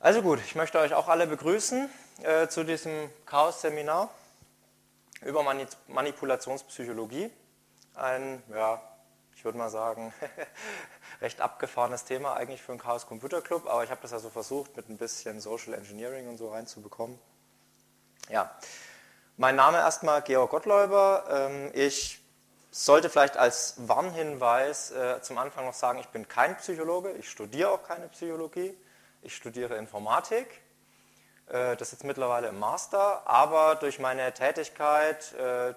Also gut, ich möchte euch auch alle begrüßen zu diesem Chaos-Seminar über Manipulationspsychologie. Ein, ja, ich würde mal sagen, recht abgefahrenes Thema eigentlich für einen Chaos Computer Club, aber ich habe das ja so versucht, mit ein bisschen Social Engineering und so reinzubekommen. Ja, mein Name erstmal Georg Gottläuber. Ich sollte vielleicht als Warnhinweis zum Anfang noch sagen, ich bin kein Psychologe, ich studiere auch keine Psychologie. Ich studiere Informatik, das jetzt mittlerweile im Master, aber durch meine Tätigkeit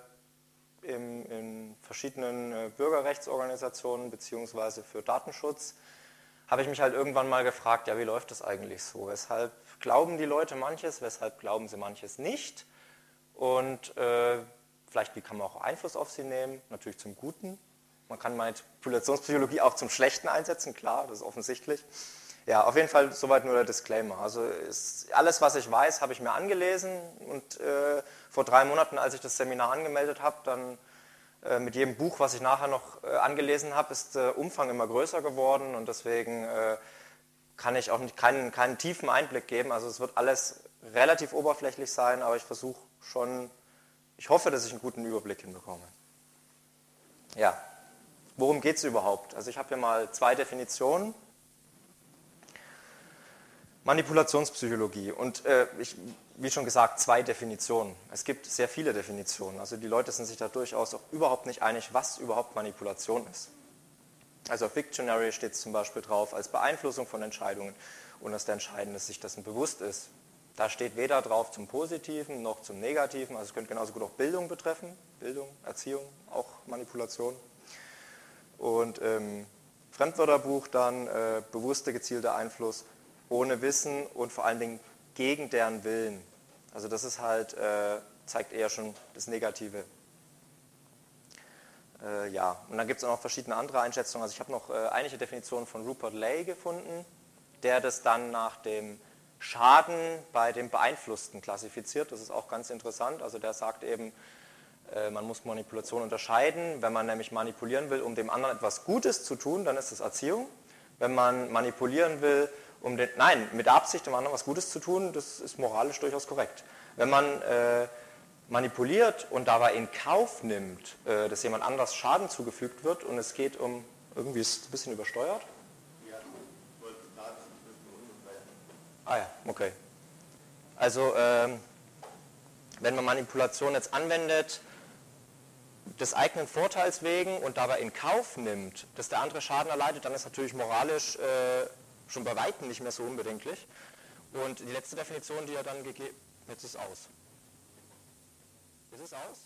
in verschiedenen Bürgerrechtsorganisationen bzw. für Datenschutz habe ich mich halt irgendwann mal gefragt, ja, wie läuft das eigentlich so? Weshalb glauben die Leute manches, weshalb glauben sie manches nicht? Und vielleicht, wie kann man auch Einfluss auf sie nehmen? Natürlich zum Guten. Man kann Manipulationspsychologie auch zum Schlechten einsetzen, klar, das ist offensichtlich. Ja, auf jeden Fall soweit nur der Disclaimer. Also alles, was ich weiß, habe ich mir angelesen und vor 3 Monaten, als ich das Seminar angemeldet habe, dann mit jedem Buch, was ich nachher noch angelesen habe, ist der Umfang immer größer geworden und deswegen kann ich auch keinen tiefen Einblick geben. Also es wird alles relativ oberflächlich sein, aber ich versuche schon, ich hoffe, dass ich einen guten Überblick hinbekomme. Ja, worum geht es überhaupt? Also ich habe hier mal 2 Definitionen. Manipulationspsychologie und wie schon gesagt, 2 Definitionen. Es gibt sehr viele Definitionen, also die Leute sind sich da durchaus auch überhaupt nicht einig, was überhaupt Manipulation ist. Also auf Wiktionary steht es zum Beispiel drauf als Beeinflussung von Entscheidungen und dass der Entscheidende sich dessen bewusst ist. Da steht weder drauf zum Positiven noch zum Negativen, also es könnte genauso gut auch Bildung betreffen, Bildung, Erziehung, auch Manipulation. Und im Fremdwörterbuch dann bewusster, gezielter Einfluss ohne Wissen und vor allen Dingen gegen deren Willen. Also das ist halt, zeigt eher schon das Negative. Ja, und dann gibt es auch noch verschiedene andere Einschätzungen. Also ich habe noch einige Definitionen von Rupert Ley gefunden, der das dann nach dem Schaden bei dem Beeinflussten klassifiziert. Das ist auch ganz interessant. Also der sagt eben, man muss Manipulation unterscheiden. Wenn man nämlich manipulieren will, um dem anderen etwas Gutes zu tun, dann ist das Erziehung. Wenn man manipulieren will, mit Absicht dem anderen was Gutes zu tun, das ist moralisch durchaus korrekt. Wenn man manipuliert und dabei in Kauf nimmt, dass jemand anders Schaden zugefügt wird und es geht um, irgendwie ist es ein bisschen übersteuert? Ja, ich wollte gerade ein bisschen ungefähr. Ah ja, okay. Also wenn man Manipulation jetzt anwendet, des eigenen Vorteils wegen und dabei in Kauf nimmt, dass der andere Schaden erleidet, dann ist natürlich moralisch schon bei Weitem nicht mehr so unbedenklich. Und die letzte Definition, die er dann gegeben hat, jetzt ist es aus. Ist es aus?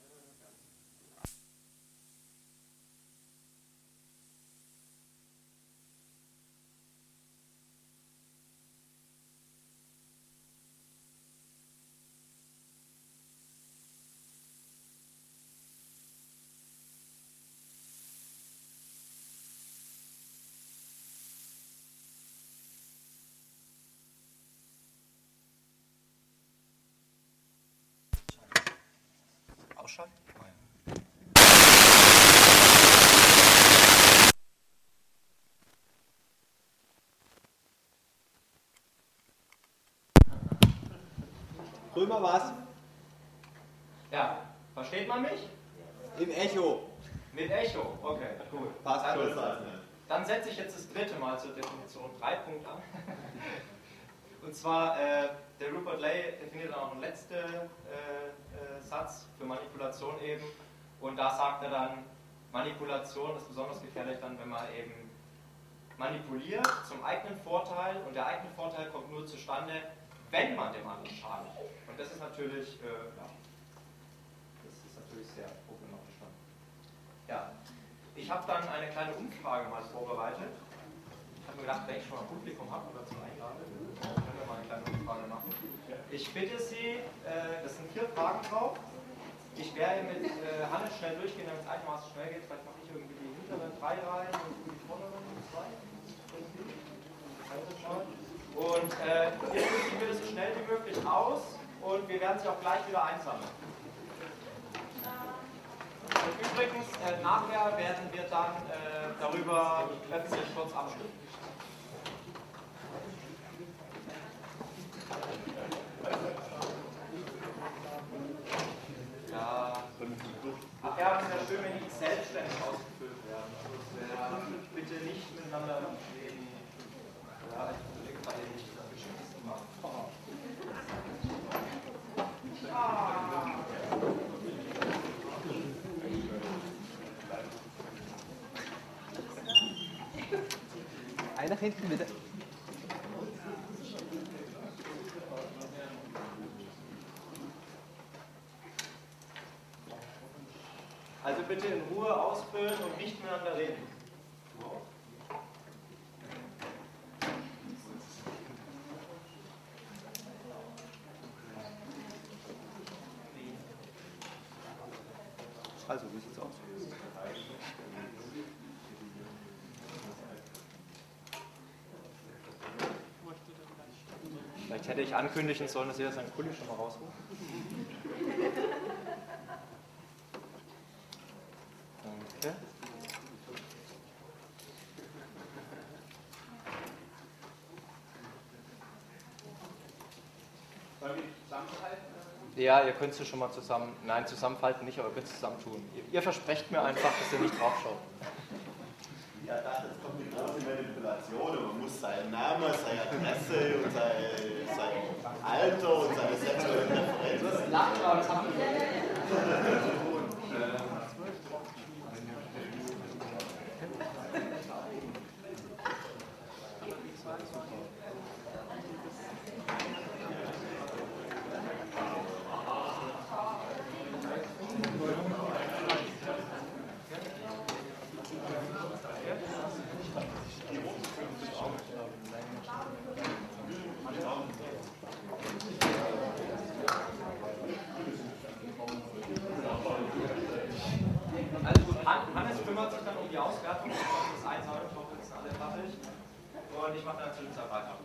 Ausschalten? Römer was? Ja, versteht man mich? Im Echo. Mit Echo, okay, gut. Passt schon. Dann setze ich jetzt das 3. Mal zur Definition 3 Punkt an. Und zwar, der Rupert Ley definiert dann auch einen letzten Satz für Manipulation eben. Und da sagt er dann, Manipulation ist besonders gefährlich dann, wenn man eben manipuliert zum eigenen Vorteil und der eigene Vorteil kommt nur zustande, wenn man dem anderen schadet. Und das ist natürlich, sehr problematisch dann. Ja, ich habe dann eine kleine Umfrage mal vorbereitet. Ich habe mir gedacht, wenn ich schon ein Publikum habe oder zum Einladen, können wir mal eine kleine Umfrage machen. Ich bitte Sie, das sind 4 Fragen drauf. Ich werde mit Hannes schnell durchgehen, damit es einigermaßen schnell geht. Vielleicht mache ich irgendwie die hinteren 3 Reihen und die vorderen 2. Und wir führen das so schnell wie möglich aus und wir werden sie auch gleich wieder einsammeln. Und übrigens, nachher werden wir dann darüber öffentlich kurz abstimmen. hinten bitte. Also bitte in Ruhe ausfüllen und nicht miteinander reden. Also, wie sieht's aus? Vielleicht hätte ich ankündigen sollen, dass jeder seinen Kuli schon mal rausruft. Danke. Sollen wir zusammenhalten? Ja, ihr könnt es schon mal zusammen, nein, zusammenfalten nicht, aber ihr könnt es zusammentun. Ihr versprecht mir einfach, dass ihr nicht draufschaut. Ja, das kommt die große Manipulation. Man muss seinen Namen, seine Adresse und sein Alter und seine sexuellen Präferenzen. Das lacht, aber das haben wir. Hannes kümmert sich dann um die Auswertung, das Einsammeln, ich hoffe, das sind alle fertig. Und ich mache dann Zwischenzeit weiter.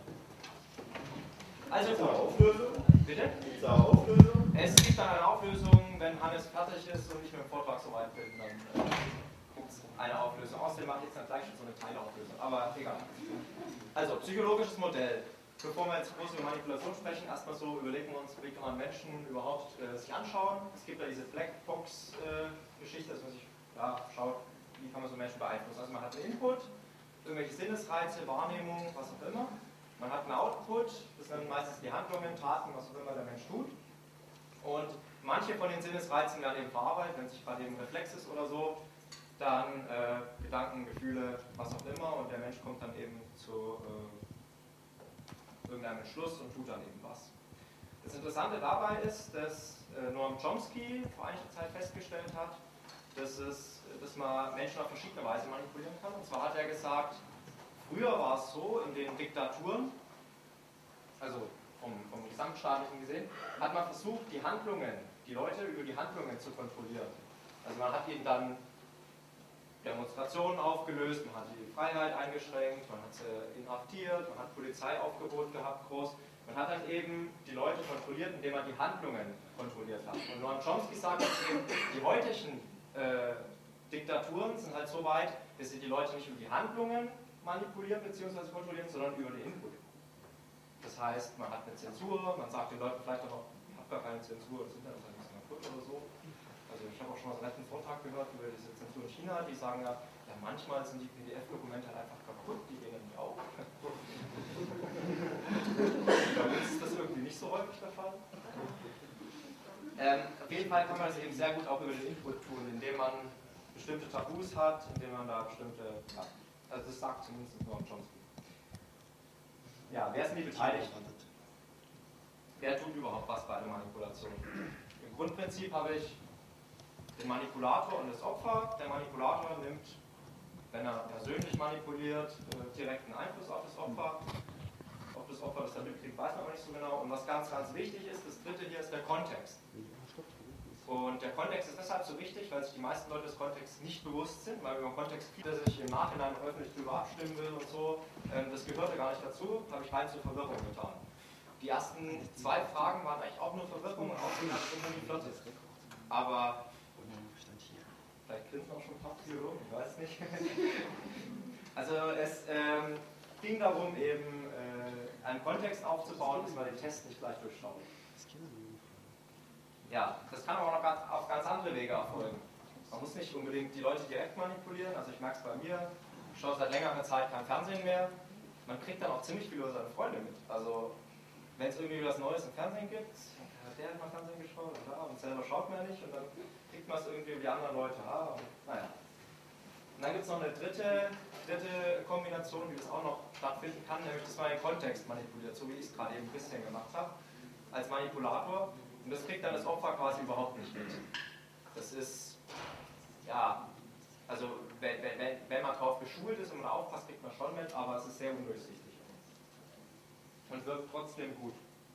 Also gut. Auflösung? Bitte? Gibt es eine Auflösung? Es gibt dann eine Auflösung, wenn Hannes fertig ist und ich mit dem Vortrag so weit bin, dann gibt es eine Auflösung. Außerdem mache ich jetzt dann gleich schon so eine Teilauflösung, aber egal. Also, psychologisches Modell. Bevor wir jetzt groß über Manipulation sprechen, erstmal so überlegen wir uns, wie kann man Menschen überhaupt sich anschauen. Es gibt ja diese Blackbox-Geschichte, dass man sich schaut, wie kann man so Menschen beeinflussen. Also man hat einen Input, irgendwelche Sinnesreize, Wahrnehmung, was auch immer. Man hat einen Output, das sind meistens die Handlungen, Taten, was auch immer der Mensch tut. Und manche von den Sinnesreizen werden eben verarbeitet, wenn es gerade eben Reflex ist oder so, dann Gedanken, Gefühle, was auch immer, und der Mensch kommt dann eben zu irgendeinem Entschluss und tut dann eben was. Das Interessante dabei ist, dass Noam Chomsky vor einiger Zeit festgestellt hat, dass man Menschen auf verschiedene Weise manipulieren kann. Und zwar hat er gesagt, früher war es so, in den Diktaturen, also vom Gesamtstaatlichen gesehen, hat man versucht, die Leute über die Handlungen zu kontrollieren. Also man hat ihnen dann Demonstrationen aufgelöst, man hat die Freiheit eingeschränkt, man hat sie inhaftiert, man hat Polizeiaufgebot gehabt, groß. Man hat dann eben die Leute kontrolliert, indem man die Handlungen kontrolliert hat. Und Noam Chomsky sagt, dass eben die heutigen Diktaturen sind halt so weit, dass sie die Leute nicht über die Handlungen manipulieren bzw. kontrollieren, sondern über den Input. Das heißt, man hat eine Zensur, man sagt den Leuten vielleicht auch noch, ich habe gar keine Zensur, das Internet ist ein bisschen kaputt oder so. Also ich habe auch schon mal so einen netten Vortrag gehört über diese Zensur in China, die sagen ja, manchmal sind die PDF-Dokumente halt einfach kaputt, die gehen nicht auf. Bei uns ist das irgendwie nicht so häufig der Fall. Auf jeden Fall kann man das eben sehr gut auch über den Input tun, indem man bestimmte Tabus hat, indem man da bestimmte, also das sagt zumindest Noam Chomsky. Ja, wer sind die Beteiligten? Wer tut überhaupt was bei einer Manipulation? Im Grundprinzip habe ich den Manipulator und das Opfer. Der Manipulator nimmt, wenn er persönlich manipuliert, direkten Einfluss auf das Opfer. Ob das Opfer das dann mitkriegt, weiß man aber nicht so genau. Und was ganz, ganz wichtig ist, das dritte hier ist der Kontext. Und der Kontext ist deshalb so wichtig, weil sich die meisten Leute des Kontexts nicht bewusst sind, weil über den Kontext viele sich im Nachhinein öffentlich darüber abstimmen will und so. Das gehörte gar nicht dazu, habe ich rein zur Verwirrung getan. Die ersten 2 Fragen waren eigentlich auch nur Verwirrung und außerdem hatte ich immer die 40. Aber vielleicht grinsen auch schon ein paar Psychologen, ich weiß nicht. Also es ging darum, eben einen Kontext aufzubauen, dass man den Test nicht gleich durchschaut. Ja, das kann aber auch noch auf ganz andere Wege erfolgen. Man muss nicht unbedingt die Leute direkt manipulieren, also ich merke es bei mir, ich schaue seit längerer Zeit kein Fernsehen mehr. Man kriegt dann auch ziemlich viel über seine Freunde mit. Also wenn es irgendwie was Neues im Fernsehen gibt, der hat mal Fernsehen geschaut und selber schaut man nicht und dann kriegt man es irgendwie über die anderen Leute. Und, naja. Und dann gibt es noch eine dritte Kombination, wie das auch noch stattfinden kann, nämlich dass man den Kontext manipuliert, so wie ich es gerade eben ein bisschen gemacht habe, als Manipulator. Und das kriegt dann das Opfer quasi überhaupt nicht mit. Das ist, ja, also wenn man drauf geschult ist und man aufpasst, kriegt man schon mit, aber es ist sehr undurchsichtig. Und wirkt trotzdem gut.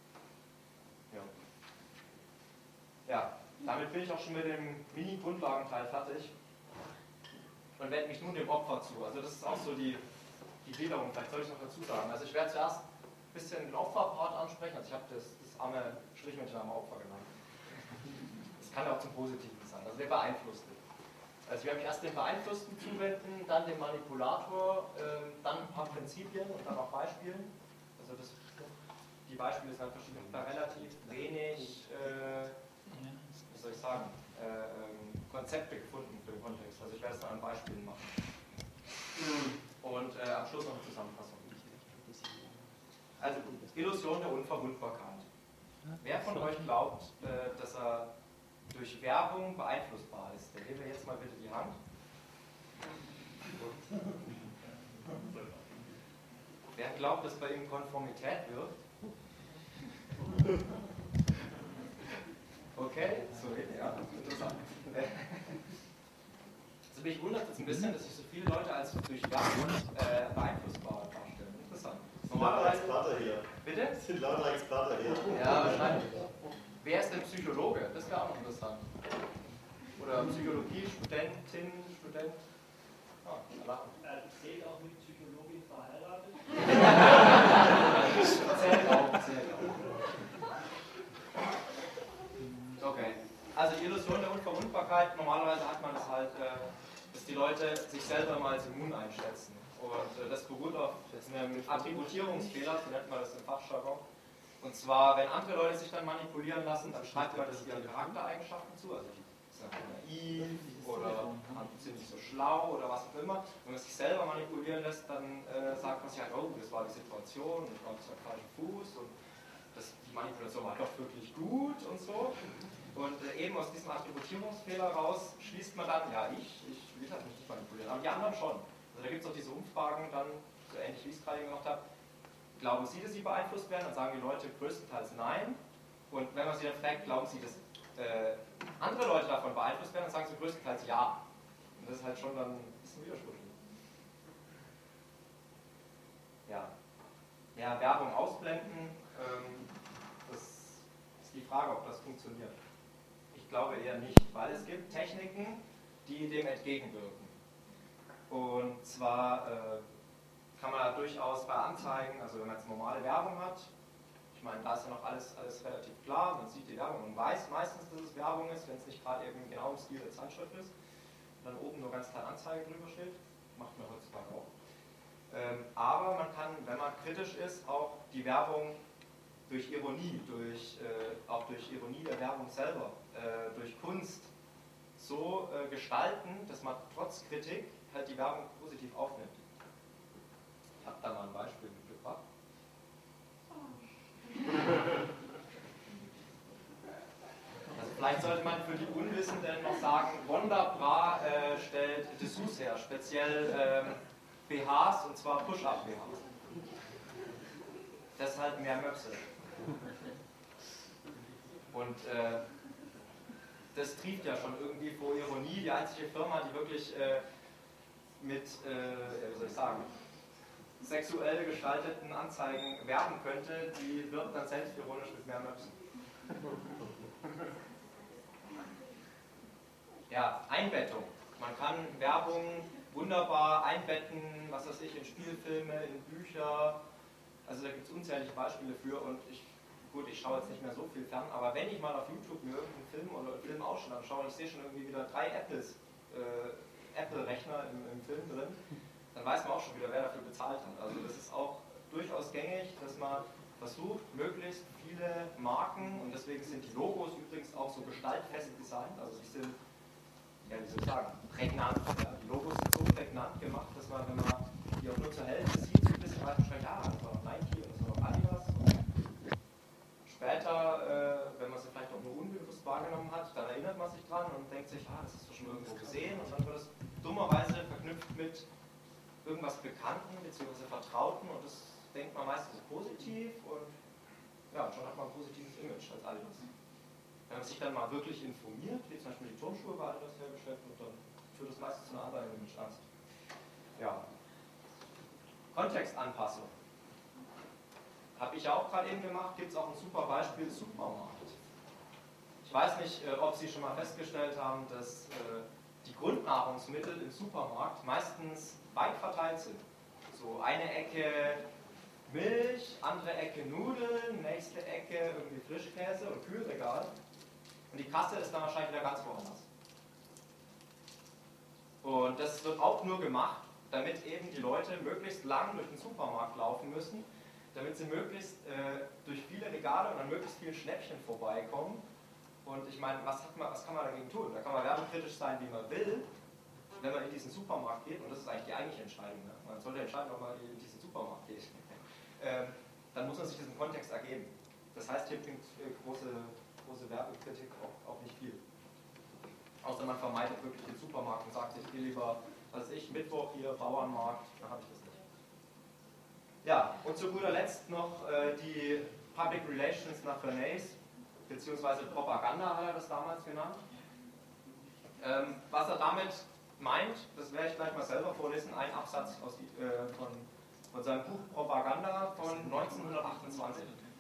Ja, damit bin ich auch schon mit dem Mini-Grundlagenteil fertig. Und wende mich nun dem Opfer zu. Also das ist auch so die Gliederung, vielleicht soll ich noch dazu sagen. Also ich werde zuerst ein bisschen den Opferpart ansprechen. Also ich habe das arme Strichmännchen am Opfer genannt. Das kann auch zum Positiven sein, also der Beeinflusste. Also ich werde mich erst dem Beeinflussten zuwenden, dann dem Manipulator, dann ein paar Prinzipien und dann auch Beispielen. Also die Beispiele sind halt verschieden. Ich habe da relativ wenig, wie soll ich sagen, Konzepte gefunden für den Kontext. Also ich werde es dann an Beispielen machen. Und am Schluss noch eine Zusammenfassung. Also Illusion der Unverwundbarkeit. Wer von euch glaubt, dass er durch Werbung beeinflussbar ist? Der hebe jetzt mal bitte die Hand. Wer glaubt, dass bei ihm Konformität wirkt? Okay, so ja, interessant. Also mich wundert es ein bisschen, dass sich so viele Leute als durch Werbung beeinflussbar darstellen. Interessant. Normalerweise Experten hier. Bitte? Es sind lauter Experten hier. Ja, wahrscheinlich. Wer ist denn Psychologe? Das wäre auch noch interessant. Oder Psychologie, Studentin, Student. Ah, lachen. Zählt auch mit Psychologin verheiratet? Zählt auch. Okay. Also die Illusion der Unverwundbarkeit, normalerweise hat man das halt, dass die Leute sich selber mal als immun einschätzen. Und das beruht auf einem Attributierungsfehler, so nennt man das im Fachjargon. Und zwar, wenn andere Leute sich dann manipulieren lassen, dann schreibt man das ihren Charaktereigenschaften zu, also die sind naiv oder sind nicht so schlau oder was auch immer. Wenn man sich selber manipulieren lässt, dann sagt man sich halt, oh, das war die Situation, ich war auf dem falschen Fuß und die Manipulation war doch wirklich gut und so. Und eben aus diesem Attributierungsfehler raus schließt man dann, ja, ich will halt nicht manipulieren, aber die anderen schon. Also da gibt es auch diese Umfragen dann, so ähnlich wie ich es gerade gemacht habe. Glauben Sie, dass Sie beeinflusst werden? Dann sagen die Leute größtenteils nein. Und wenn man sie dann fragt, glauben Sie, dass andere Leute davon beeinflusst werden, dann sagen sie größtenteils ja. Und das ist halt schon dann ein bisschen widersprüchlich. Ja, Werbung ausblenden, das ist die Frage, ob das funktioniert. Ich glaube eher nicht, weil es gibt Techniken, die dem entgegenwirken. Und zwar kann man da durchaus bei Anzeigen, also wenn man jetzt normale Werbung hat, ich meine, da ist ja noch alles relativ klar, man sieht die Werbung und weiß meistens, dass es Werbung ist, wenn es nicht gerade eben genau im Stil der Zeitschrift ist, und dann oben nur ganz klein Anzeige drüber steht, macht man heutzutage auch. Aber man kann, wenn man kritisch ist, auch die Werbung durch Ironie, auch durch Ironie der Werbung selber, durch Kunst so gestalten, dass man trotz Kritik halt die Werbung positiv aufnimmt. Ich habe da mal ein Beispiel mitgebracht. Also vielleicht sollte man für die Unwissenden noch sagen, Wonderbra stellt Dessous her, speziell BHs, und zwar Push-Up-BHs. Deshalb mehr Möpse. Und das trieft ja schon irgendwie vor Ironie. Die einzige Firma, die wirklich mit, wie soll ich sagen, sexuell gestalteten Anzeigen werben könnte, die wirbt dann selbstironisch mit mehr Möpsen. Ja, Einbettung. Man kann Werbung wunderbar einbetten, was weiß ich, in Spielfilme, in Bücher. Also da gibt es unzählige Beispiele für, und ich schaue jetzt nicht mehr so viel fern, aber wenn ich mal auf YouTube mir irgendeinen Film oder einen Filmausschnitt anschaue und ich sehe schon irgendwie wieder 3 Apple-Rechner im Film drin, dann weiß man auch schon wieder, wer dafür bezahlt hat. Also das ist auch durchaus gängig, dass man versucht, möglichst viele Marken, und deswegen sind die Logos übrigens auch so gestaltfest designt, also sie sind, ja, wie soll ich sagen, prägnant. Ja. Die Logos sind so prägnant gemacht, dass man, wenn man die auch nur zur Hälfte sieht, so ein bisschen weiter schreibt, ja, das war noch Nike und das war noch Adidas. Und später, wenn man sie vielleicht auch nur unbewusst wahrgenommen hat, dann erinnert man sich dran und denkt sich, das hast du schon irgendwo gesehen, und dann wird es dummerweise verknüpft und ja, schon hat man ein positives Image als Adidas. Wenn man sich dann mal wirklich informiert, wie zum Beispiel die Turnschuhe bei Adidas hergestellt wird, dann führt das meistens zu einer anderen Image-Angst. Ja. Kontextanpassung. Habe ich ja auch gerade eben gemacht, gibt es auch ein super Beispiel, Supermarkt. Ich weiß nicht, ob Sie schon mal festgestellt haben, dass die Grundnahrungsmittel im Supermarkt meistens weit verteilt sind. So eine Ecke Milch, andere Ecke Nudeln, nächste Ecke irgendwie Frischkäse und Kühlregal. Und die Kasse ist dann wahrscheinlich wieder ganz woanders. Und das wird auch nur gemacht, damit eben die Leute möglichst lang durch den Supermarkt laufen müssen, damit sie möglichst durch viele Regale und an möglichst vielen Schnäppchen vorbeikommen. Und ich meine, was kann man dagegen tun? Da kann man werbekritisch sein, wie man will, wenn man in diesen Supermarkt geht, und das ist eigentlich die eigentliche Entscheidung. Ne? Man sollte entscheiden, ob man in diesen Supermarkt geht. Dann muss man sich diesem Kontext ergeben. Das heißt, hier bringt große Werbekritik auch nicht viel. Außer man vermeidet wirklich den Supermarkt und sagt, ich gehe lieber, was weiß ich, Mittwoch hier, Bauernmarkt, dann habe ich das nicht. Ja, und zu guter Letzt noch die Public Relations nach Bernays, beziehungsweise Propaganda hat er das damals genannt. Was er damit meint, das werde ich gleich mal selber vorlesen, ein Absatz von seinem Buch Propaganda von 1928.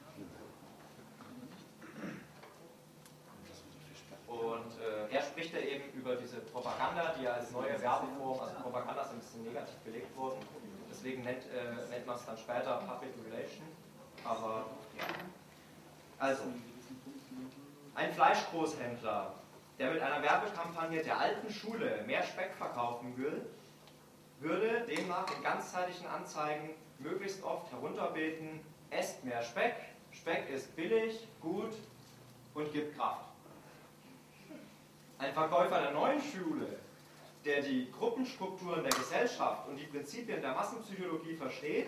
Und er spricht ja eben über diese Propaganda, die als neue Werbeform, also Propaganda ist ein bisschen negativ belegt worden, deswegen nennt man es dann später Public Relation. Aber ja. Also, ein Fleischgroßhändler, der mit einer Werbekampagne der alten Schule mehr Speck verkaufen will, würde demnach in ganzzeitigen Anzeigen möglichst oft herunterbeten: esst mehr Speck, Speck ist billig, gut und gibt Kraft. Ein Verkäufer der neuen Schule, der die Gruppenstrukturen der Gesellschaft und die Prinzipien der Massenpsychologie versteht,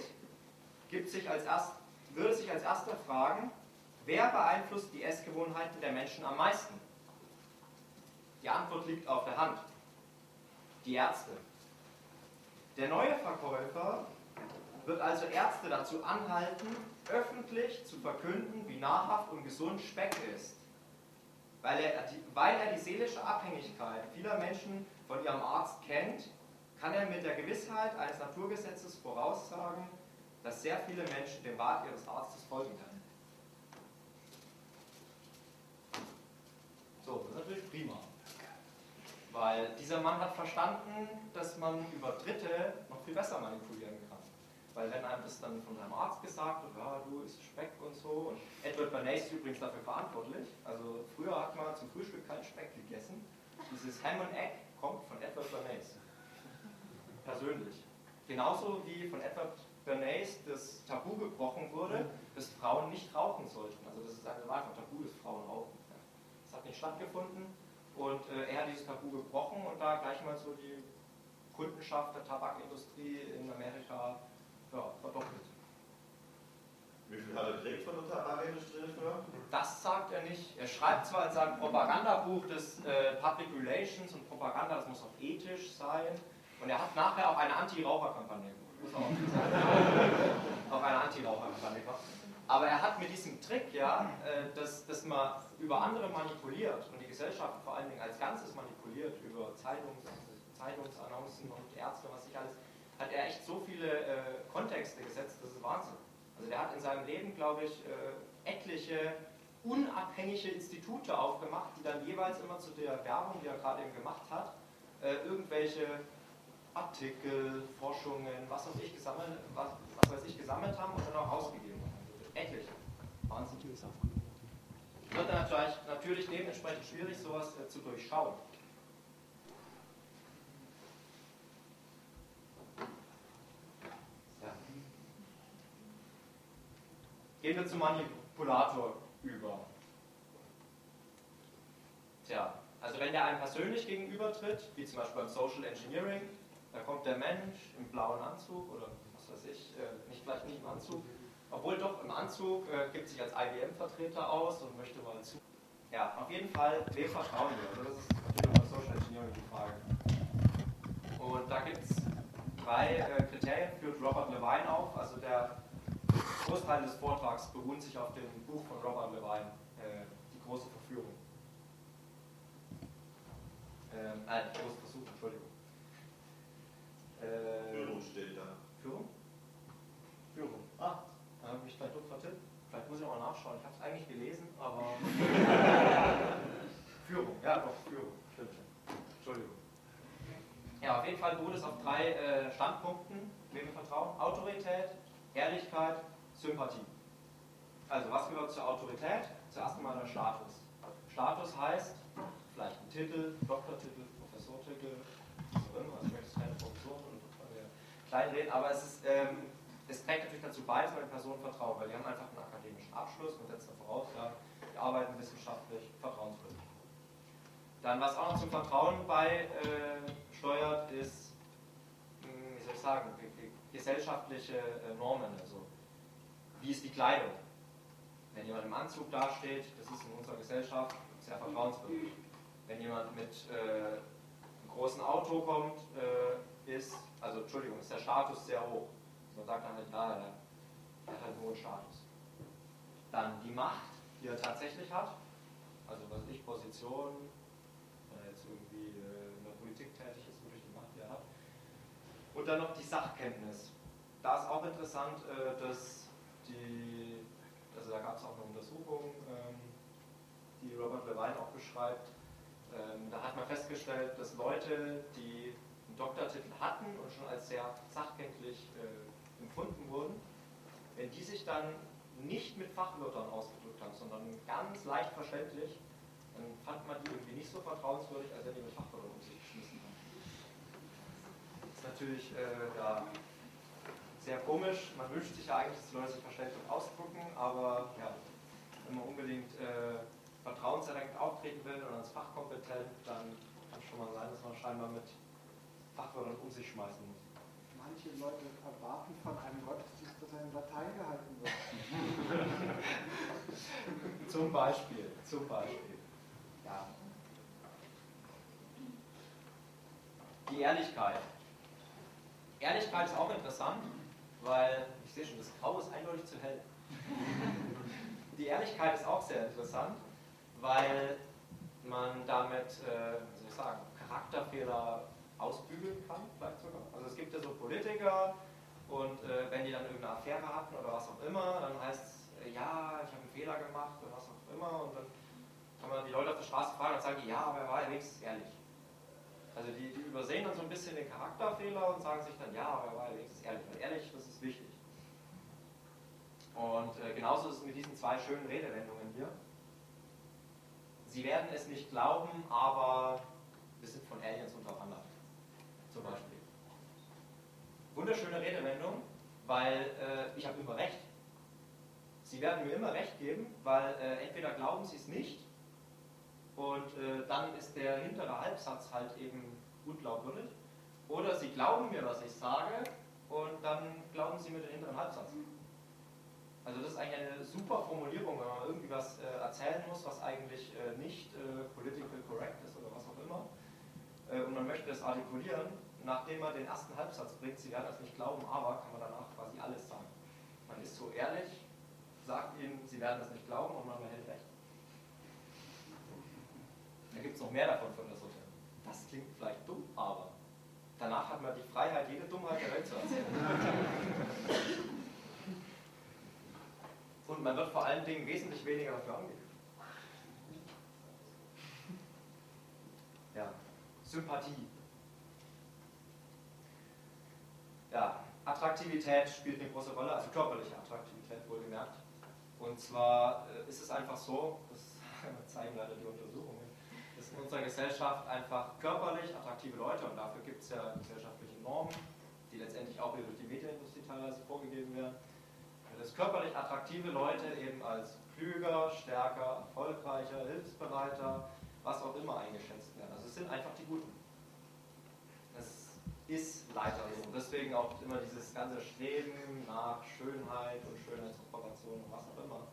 würde sich als erster fragen, wer beeinflusst die Essgewohnheiten der Menschen am meisten? Die Antwort liegt auf der Hand. Die Ärzte. Der neue Verkäufer wird also Ärzte dazu anhalten, öffentlich zu verkünden, wie nahrhaft und gesund Speck ist. Weil er die seelische Abhängigkeit vieler Menschen von ihrem Arzt kennt, kann er mit der Gewissheit eines Naturgesetzes voraussagen, dass sehr viele Menschen dem Rat ihres Arztes folgen werden. So, das ist natürlich prima. Weil dieser Mann hat verstanden, dass man über Dritte noch viel besser manipulieren kann. Weil wenn einem das dann von einem Arzt gesagt wird, ja, du isst Speck und so, und Edward Bernays ist übrigens dafür verantwortlich. Also früher hat man zum Frühstück keinen Speck gegessen. Dieses Ham and Egg kommt von Edward Bernays. Persönlich. Genauso wie von Edward Bernays das Tabu gebrochen wurde, dass Frauen nicht rauchen sollten. Also das ist einfach Tabu, dass Frauen rauchen. Das hat nicht stattgefunden. Und er hat dieses Tabu gebrochen und da gleich mal so die Kundenschaft der Tabakindustrie in Amerika verdoppelt. Wie viel hat er gekriegt von der Tabakindustrie dafür? Das sagt er nicht. Er schreibt zwar in seinem Propagandabuch des Public Relations und Propaganda, das muss auch ethisch sein. Und er hat nachher auch eine Anti-Raucher-Kampagne gemacht. Auch eine Anti-Raucher-Kampagne gemacht. Aber er hat mit diesem Trick, ja, dass man über andere manipuliert und die Gesellschaft vor allen Dingen als Ganzes manipuliert, über Zeitungsannoncen und Ärzte, was nicht alles, hat er echt so viele Kontexte gesetzt, das ist Wahnsinn. Also der hat in seinem Leben, glaube ich, etliche unabhängige Institute aufgemacht, die dann jeweils immer zu der Werbung, die er gerade eben gemacht hat, irgendwelche Artikel, Forschungen, was weiß ich, gesammelt haben und dann auch rausgegeben haben. Etliche. Wahnsinn. Es wird natürlich dementsprechend schwierig, sowas zu durchschauen. Ja. Gehen wir zum Manipulator über. Tja, also wenn der einem persönlich gegenübertritt, wie zum Beispiel beim Social Engineering, da kommt der Mensch im blauen Anzug oder was weiß ich, vielleicht nicht im Anzug, obwohl doch im Anzug, gibt sich als IBM-Vertreter aus und möchte mal zu. Ja, auf jeden Fall, wem vertrauen wir? Also das ist natürlich beim Social Engineering die Frage. Und da gibt es 3 Kriterien, führt Robert Levine auf, also der Großteil des Vortrags beruht sich auf dem Buch von Robert Levine, Die große Verführung. Die große Versuchung, Entschuldigung. Führung steht da. Führung? Führung. Ah, da habe ich mich gleich doof vertippt. Vielleicht muss ich auch mal nachschauen. Ich habe es eigentlich gelesen, aber... Führung, ja doch, Führung. Stimmt. Entschuldigung. Ja, auf jeden Fall beruht es auf 3 Standpunkten, wem wir vertrauen. Autorität, Ehrlichkeit, Sympathie. Also, was gehört zur Autorität? Zuerst einmal der Status. Status heißt, vielleicht ein Titel, Doktortitel, Professortitel, was auch immer. Also ich möchte keine Professoren und kleinreden, aber es trägt natürlich dazu bei, dass man den Personen vertraut, weil die haben einfach einen akademischen Abschluss, man setzt da voraus, ja, die arbeiten wissenschaftlich, vertrauenswürdig. Dann, was auch noch zum Vertrauen beisteuert, ist, wie soll ich sagen, gesellschaftliche Normen. Also, wie ist die Kleidung? Wenn jemand im Anzug dasteht, das ist in unserer Gesellschaft sehr vertrauenswürdig. Wenn jemand mit einem großen Auto kommt, ist der Status sehr hoch. Man sagt dann halt, ja, er hat einen hohen Status. Dann die Macht, die er tatsächlich hat, also was ich, Position, wenn er jetzt irgendwie in der Politik tätig ist, durch die Macht, die er hat. Und dann noch die Sachkenntnis. Da ist auch interessant, also da gab es auch eine Untersuchung, die Robert Levine auch beschreibt. Da hat man festgestellt, dass Leute, die einen Doktortitel hatten und schon als sehr sachkenntlich empfunden wurden, wenn die sich dann nicht mit Fachwörtern ausgedrückt haben, sondern ganz leicht verständlich, dann fand man die irgendwie nicht so vertrauenswürdig, als wenn die mit Fachwörtern um sich geschmissen haben. Das ist natürlich sehr komisch. Man wünscht sich ja eigentlich, dass die Leute sich verständlich ausdrücken, aber ja, wenn man unbedingt vertrauenserweckend auftreten will und als fachkompetent, dann kann es schon mal sein, dass man scheinbar mit Fachwörtern um sich schmeißen muss. Manche Leute erwarten von einem Gottesdienst, dass er in Latein gehalten wird. Zum Beispiel. Ja. Die Ehrlichkeit. Ehrlichkeit ist auch interessant, weil, ich sehe schon, das Grau ist eindeutig zu hell. Die Ehrlichkeit ist auch sehr interessant, weil man damit, wie soll ich sagen, Charakterfehler ausbügeln kann, vielleicht sogar. Also es gibt ja so Politiker und wenn die dann irgendeine Affäre hatten oder was auch immer, dann heißt es, ja, ich habe einen Fehler gemacht oder was auch immer und dann kann man die Leute auf der Straße fragen und sagen, ja, aber er war ja wenigstens ehrlich. Also die übersehen dann so ein bisschen den Charakterfehler und sagen sich dann, ja, aber er war ja wenigstens ehrlich. Weil ehrlich, das ist wichtig. Und genauso ist es mit diesen 2 schönen Redewendungen hier. Sie werden es nicht glauben, aber wir sind von Aliens unterwandert. Zum Beispiel. Wunderschöne Redewendung, weil ich habe immer recht. Sie werden mir immer recht geben, weil entweder glauben Sie es nicht und dann ist der hintere Halbsatz halt eben unglaubwürdig, oder Sie glauben mir, was ich sage und dann glauben Sie mir den hinteren Halbsatz. Also das ist eigentlich eine super Formulierung, wenn man irgendwie was erzählen muss, was eigentlich nicht political correct ist oder was auch immer. Und man möchte das artikulieren, nachdem man den ersten Halbsatz bringt, Sie werden das nicht glauben, aber kann man danach quasi alles sagen. Man ist so ehrlich, sagt Ihnen, Sie werden das nicht glauben und man behält recht. Da gibt es noch mehr davon von der Sorte. Das klingt vielleicht dumm, aber danach hat man die Freiheit, jede Dummheit der Welt zu erzählen. Und man wird vor allen Dingen wesentlich weniger dafür angegriffen. Ja, Sympathie. Ja, Attraktivität spielt eine große Rolle, also körperliche Attraktivität wohlgemerkt. Und zwar ist es einfach so, das zeigen leider die Untersuchungen, dass in unserer Gesellschaft einfach körperlich attraktive Leute, und dafür gibt es ja gesellschaftliche Normen, die letztendlich auch wieder durch die Medienindustrie teilweise vorgegeben werden, dass körperlich attraktive Leute eben als klüger, stärker, erfolgreicher, hilfsbereiter, was auch immer eingeschätzt werden. Also es sind einfach die Guten. Das ist leider so. Deswegen auch immer dieses ganze Streben nach Schönheit und Schönheitsoperation und was auch immer.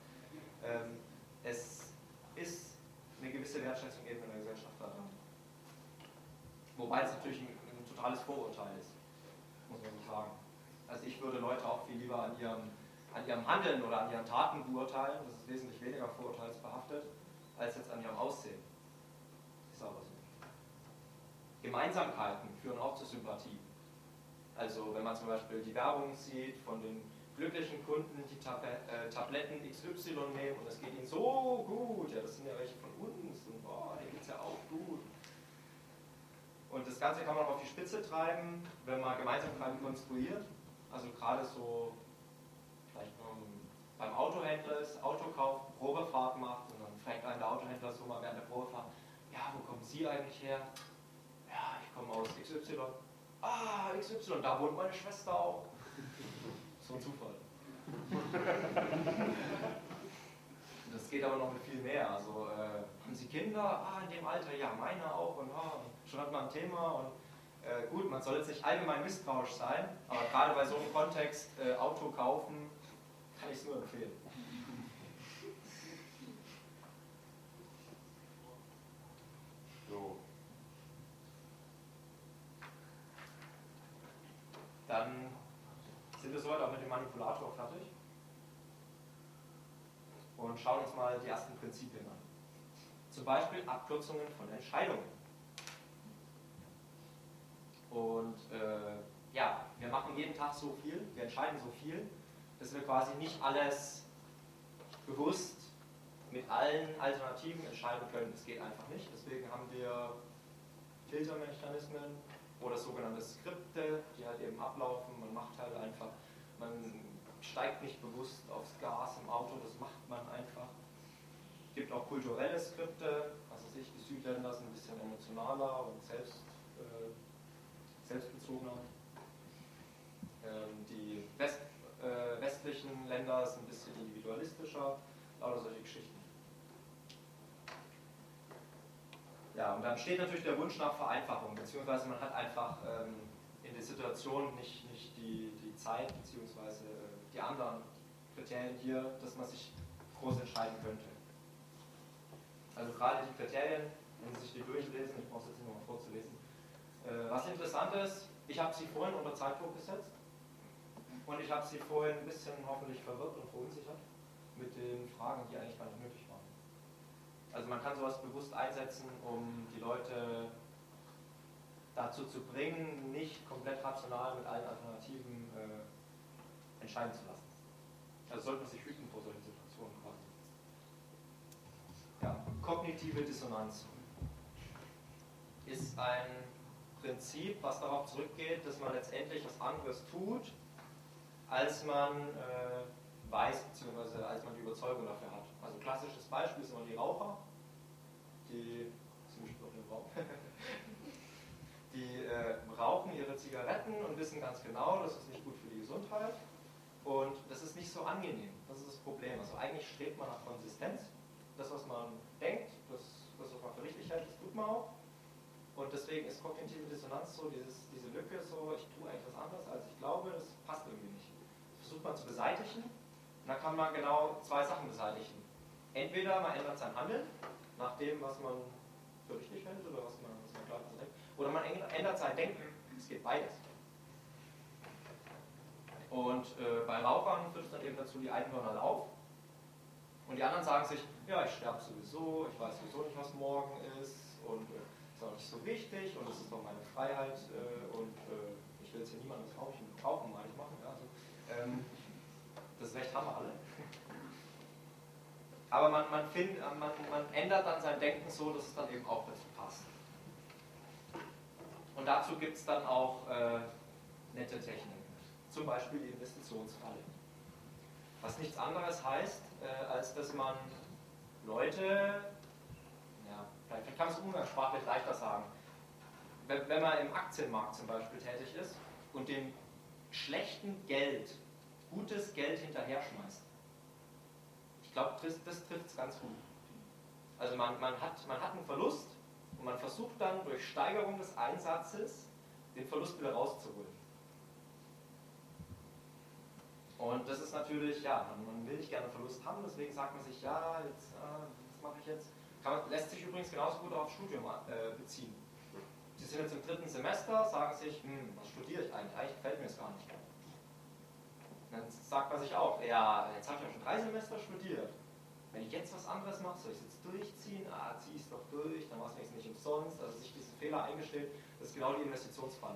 Es ist eine gewisse Wertschätzung eben in der Gesellschaft daran. Wobei es natürlich ein totales Vorurteil ist, muss man sagen. Also ich würde Leute auch viel lieber an an ihrem Handeln oder an ihren Taten beurteilen. Das ist wesentlich weniger vorurteilsbehaftet als jetzt an ihrem Aussehen. Ist aber so. Gemeinsamkeiten führen auch zur Sympathie. Also wenn man zum Beispiel die Werbung sieht von den glücklichen Kunden, die Tabletten XY nehmen und es geht ihnen so gut, ja, das sind ja welche von uns und boah, denen geht es ja auch gut. Und das Ganze kann man auch auf die Spitze treiben, wenn man Gemeinsamkeiten konstruiert. Also gerade so vielleicht beim Autohändler ist, Auto kauft, Probefahrt macht und dann fragt einen der Autohändler so mal während der Probefahrt, ja, wo kommen Sie eigentlich her? Ja, ich komme aus XY. Ah, XY, da wohnt meine Schwester auch. So ein Zufall. Das geht aber noch mit viel mehr. Also, haben Sie Kinder? Ah, in dem Alter, ja, meine auch. Und schon hat man ein Thema. Und gut, man soll jetzt nicht allgemein misstrauisch sein, aber gerade bei so einem Kontext, Auto kaufen, kann ich es nur empfehlen. So. Dann sind wir soweit auch mit dem Manipulator fertig und schauen uns mal die ersten Prinzipien an. Zum Beispiel Abkürzungen von Entscheidungen. Und ja, wir machen jeden Tag so viel, wir entscheiden so viel, dass wir quasi nicht alles bewusst mit allen Alternativen entscheiden können. Das geht einfach nicht. Deswegen haben wir Filtermechanismen oder sogenannte Skripte, die halt eben ablaufen. Man macht halt einfach, man steigt nicht bewusst aufs Gas im Auto, das macht man einfach. Es gibt auch kulturelle Skripte, also die Südländer sind ein bisschen emotionaler und selbstbezogener. Die westlichen Länder sind ein bisschen individualistischer, lauter solche Geschichten. Ja, und dann steht natürlich der Wunsch nach Vereinfachung, beziehungsweise man hat einfach in der Situation nicht die Zeit, beziehungsweise die anderen Kriterien hier, dass man sich groß entscheiden könnte. Also gerade die Kriterien, wenn Sie sich die durchlesen, ich brauche es jetzt nicht nochmal vorzulesen. Was interessant ist, ich habe Sie vorhin unter Zeitdruck gesetzt und ich habe Sie vorhin ein bisschen hoffentlich verwirrt und verunsichert mit den Fragen, die eigentlich gar nicht nötig waren. Also man kann sowas bewusst einsetzen, um die Leute dazu zu bringen, nicht komplett rational mit allen Alternativen entscheiden zu lassen. Also sollte man sich hüten vor solchen Situationen quasi. Ja, kognitive Dissonanz ist ein Prinzip, was darauf zurückgeht, dass man letztendlich was anderes tut, als man weiß, beziehungsweise als man die Überzeugung dafür hat. Also klassisches Beispiel sind immer die Raucher, die rauchen ihre Zigaretten und wissen ganz genau, das ist nicht gut für die Gesundheit und das ist nicht so angenehm. Das ist das Problem. Also eigentlich strebt man nach Konsistenz. Das, was man denkt, das was man für richtig hält, das tut man auch. Und deswegen ist kognitive Dissonanz so, diese Lücke, so ich tue eigentlich was anderes, als ich glaube, das passt irgendwie nicht. Das versucht man zu beseitigen und dann kann man genau zwei Sachen beseitigen. Entweder man ändert sein Handeln nach dem, was man für richtig hält oder was man klar denkt, oder man ändert sein Denken. Es geht beides. Und bei Rauchern führt es dann eben dazu, die einen hören alle auf und die anderen sagen sich, ja, ich sterbe sowieso, ich weiß sowieso nicht, was morgen ist und ist auch nicht so wichtig und es ist doch meine Freiheit und ich will jetzt hier niemandem das Rauchen mal nicht machen. Ja, also, das Recht haben wir alle. Aber man ändert dann sein Denken so, dass es dann eben auch dazu passt. Und dazu gibt es dann auch nette Techniken. Zum Beispiel die Investitionsfalle. Was nichts anderes heißt, als dass man Leute, ja, vielleicht kann man es umgangssprachlich leichter sagen, wenn man im Aktienmarkt zum Beispiel tätig ist und dem schlechten Geld gutes Geld hinterher schmeißt. Ich glaube, das trifft es ganz gut. Also man hat einen Verlust und man versucht dann durch Steigerung des Einsatzes den Verlust wieder rauszuholen. Und das ist natürlich, ja, man will nicht gerne Verlust haben, deswegen sagt man sich, ja, jetzt, was mache ich jetzt? Lässt sich übrigens genauso gut aufs Studium beziehen. Sie sind jetzt im 3. Semester, sagen sich, was studiere ich eigentlich? Eigentlich gefällt mir das gar nicht. Dann sagt man sich auch, ja, jetzt habe ich ja schon 3 Semester studiert. Wenn ich jetzt was anderes mache, soll ich es jetzt durchziehen? Zieh es doch durch, dann machst du es nicht umsonst. Also sich diesen Fehler eingesteht, das ist genau die Investitionsfalle.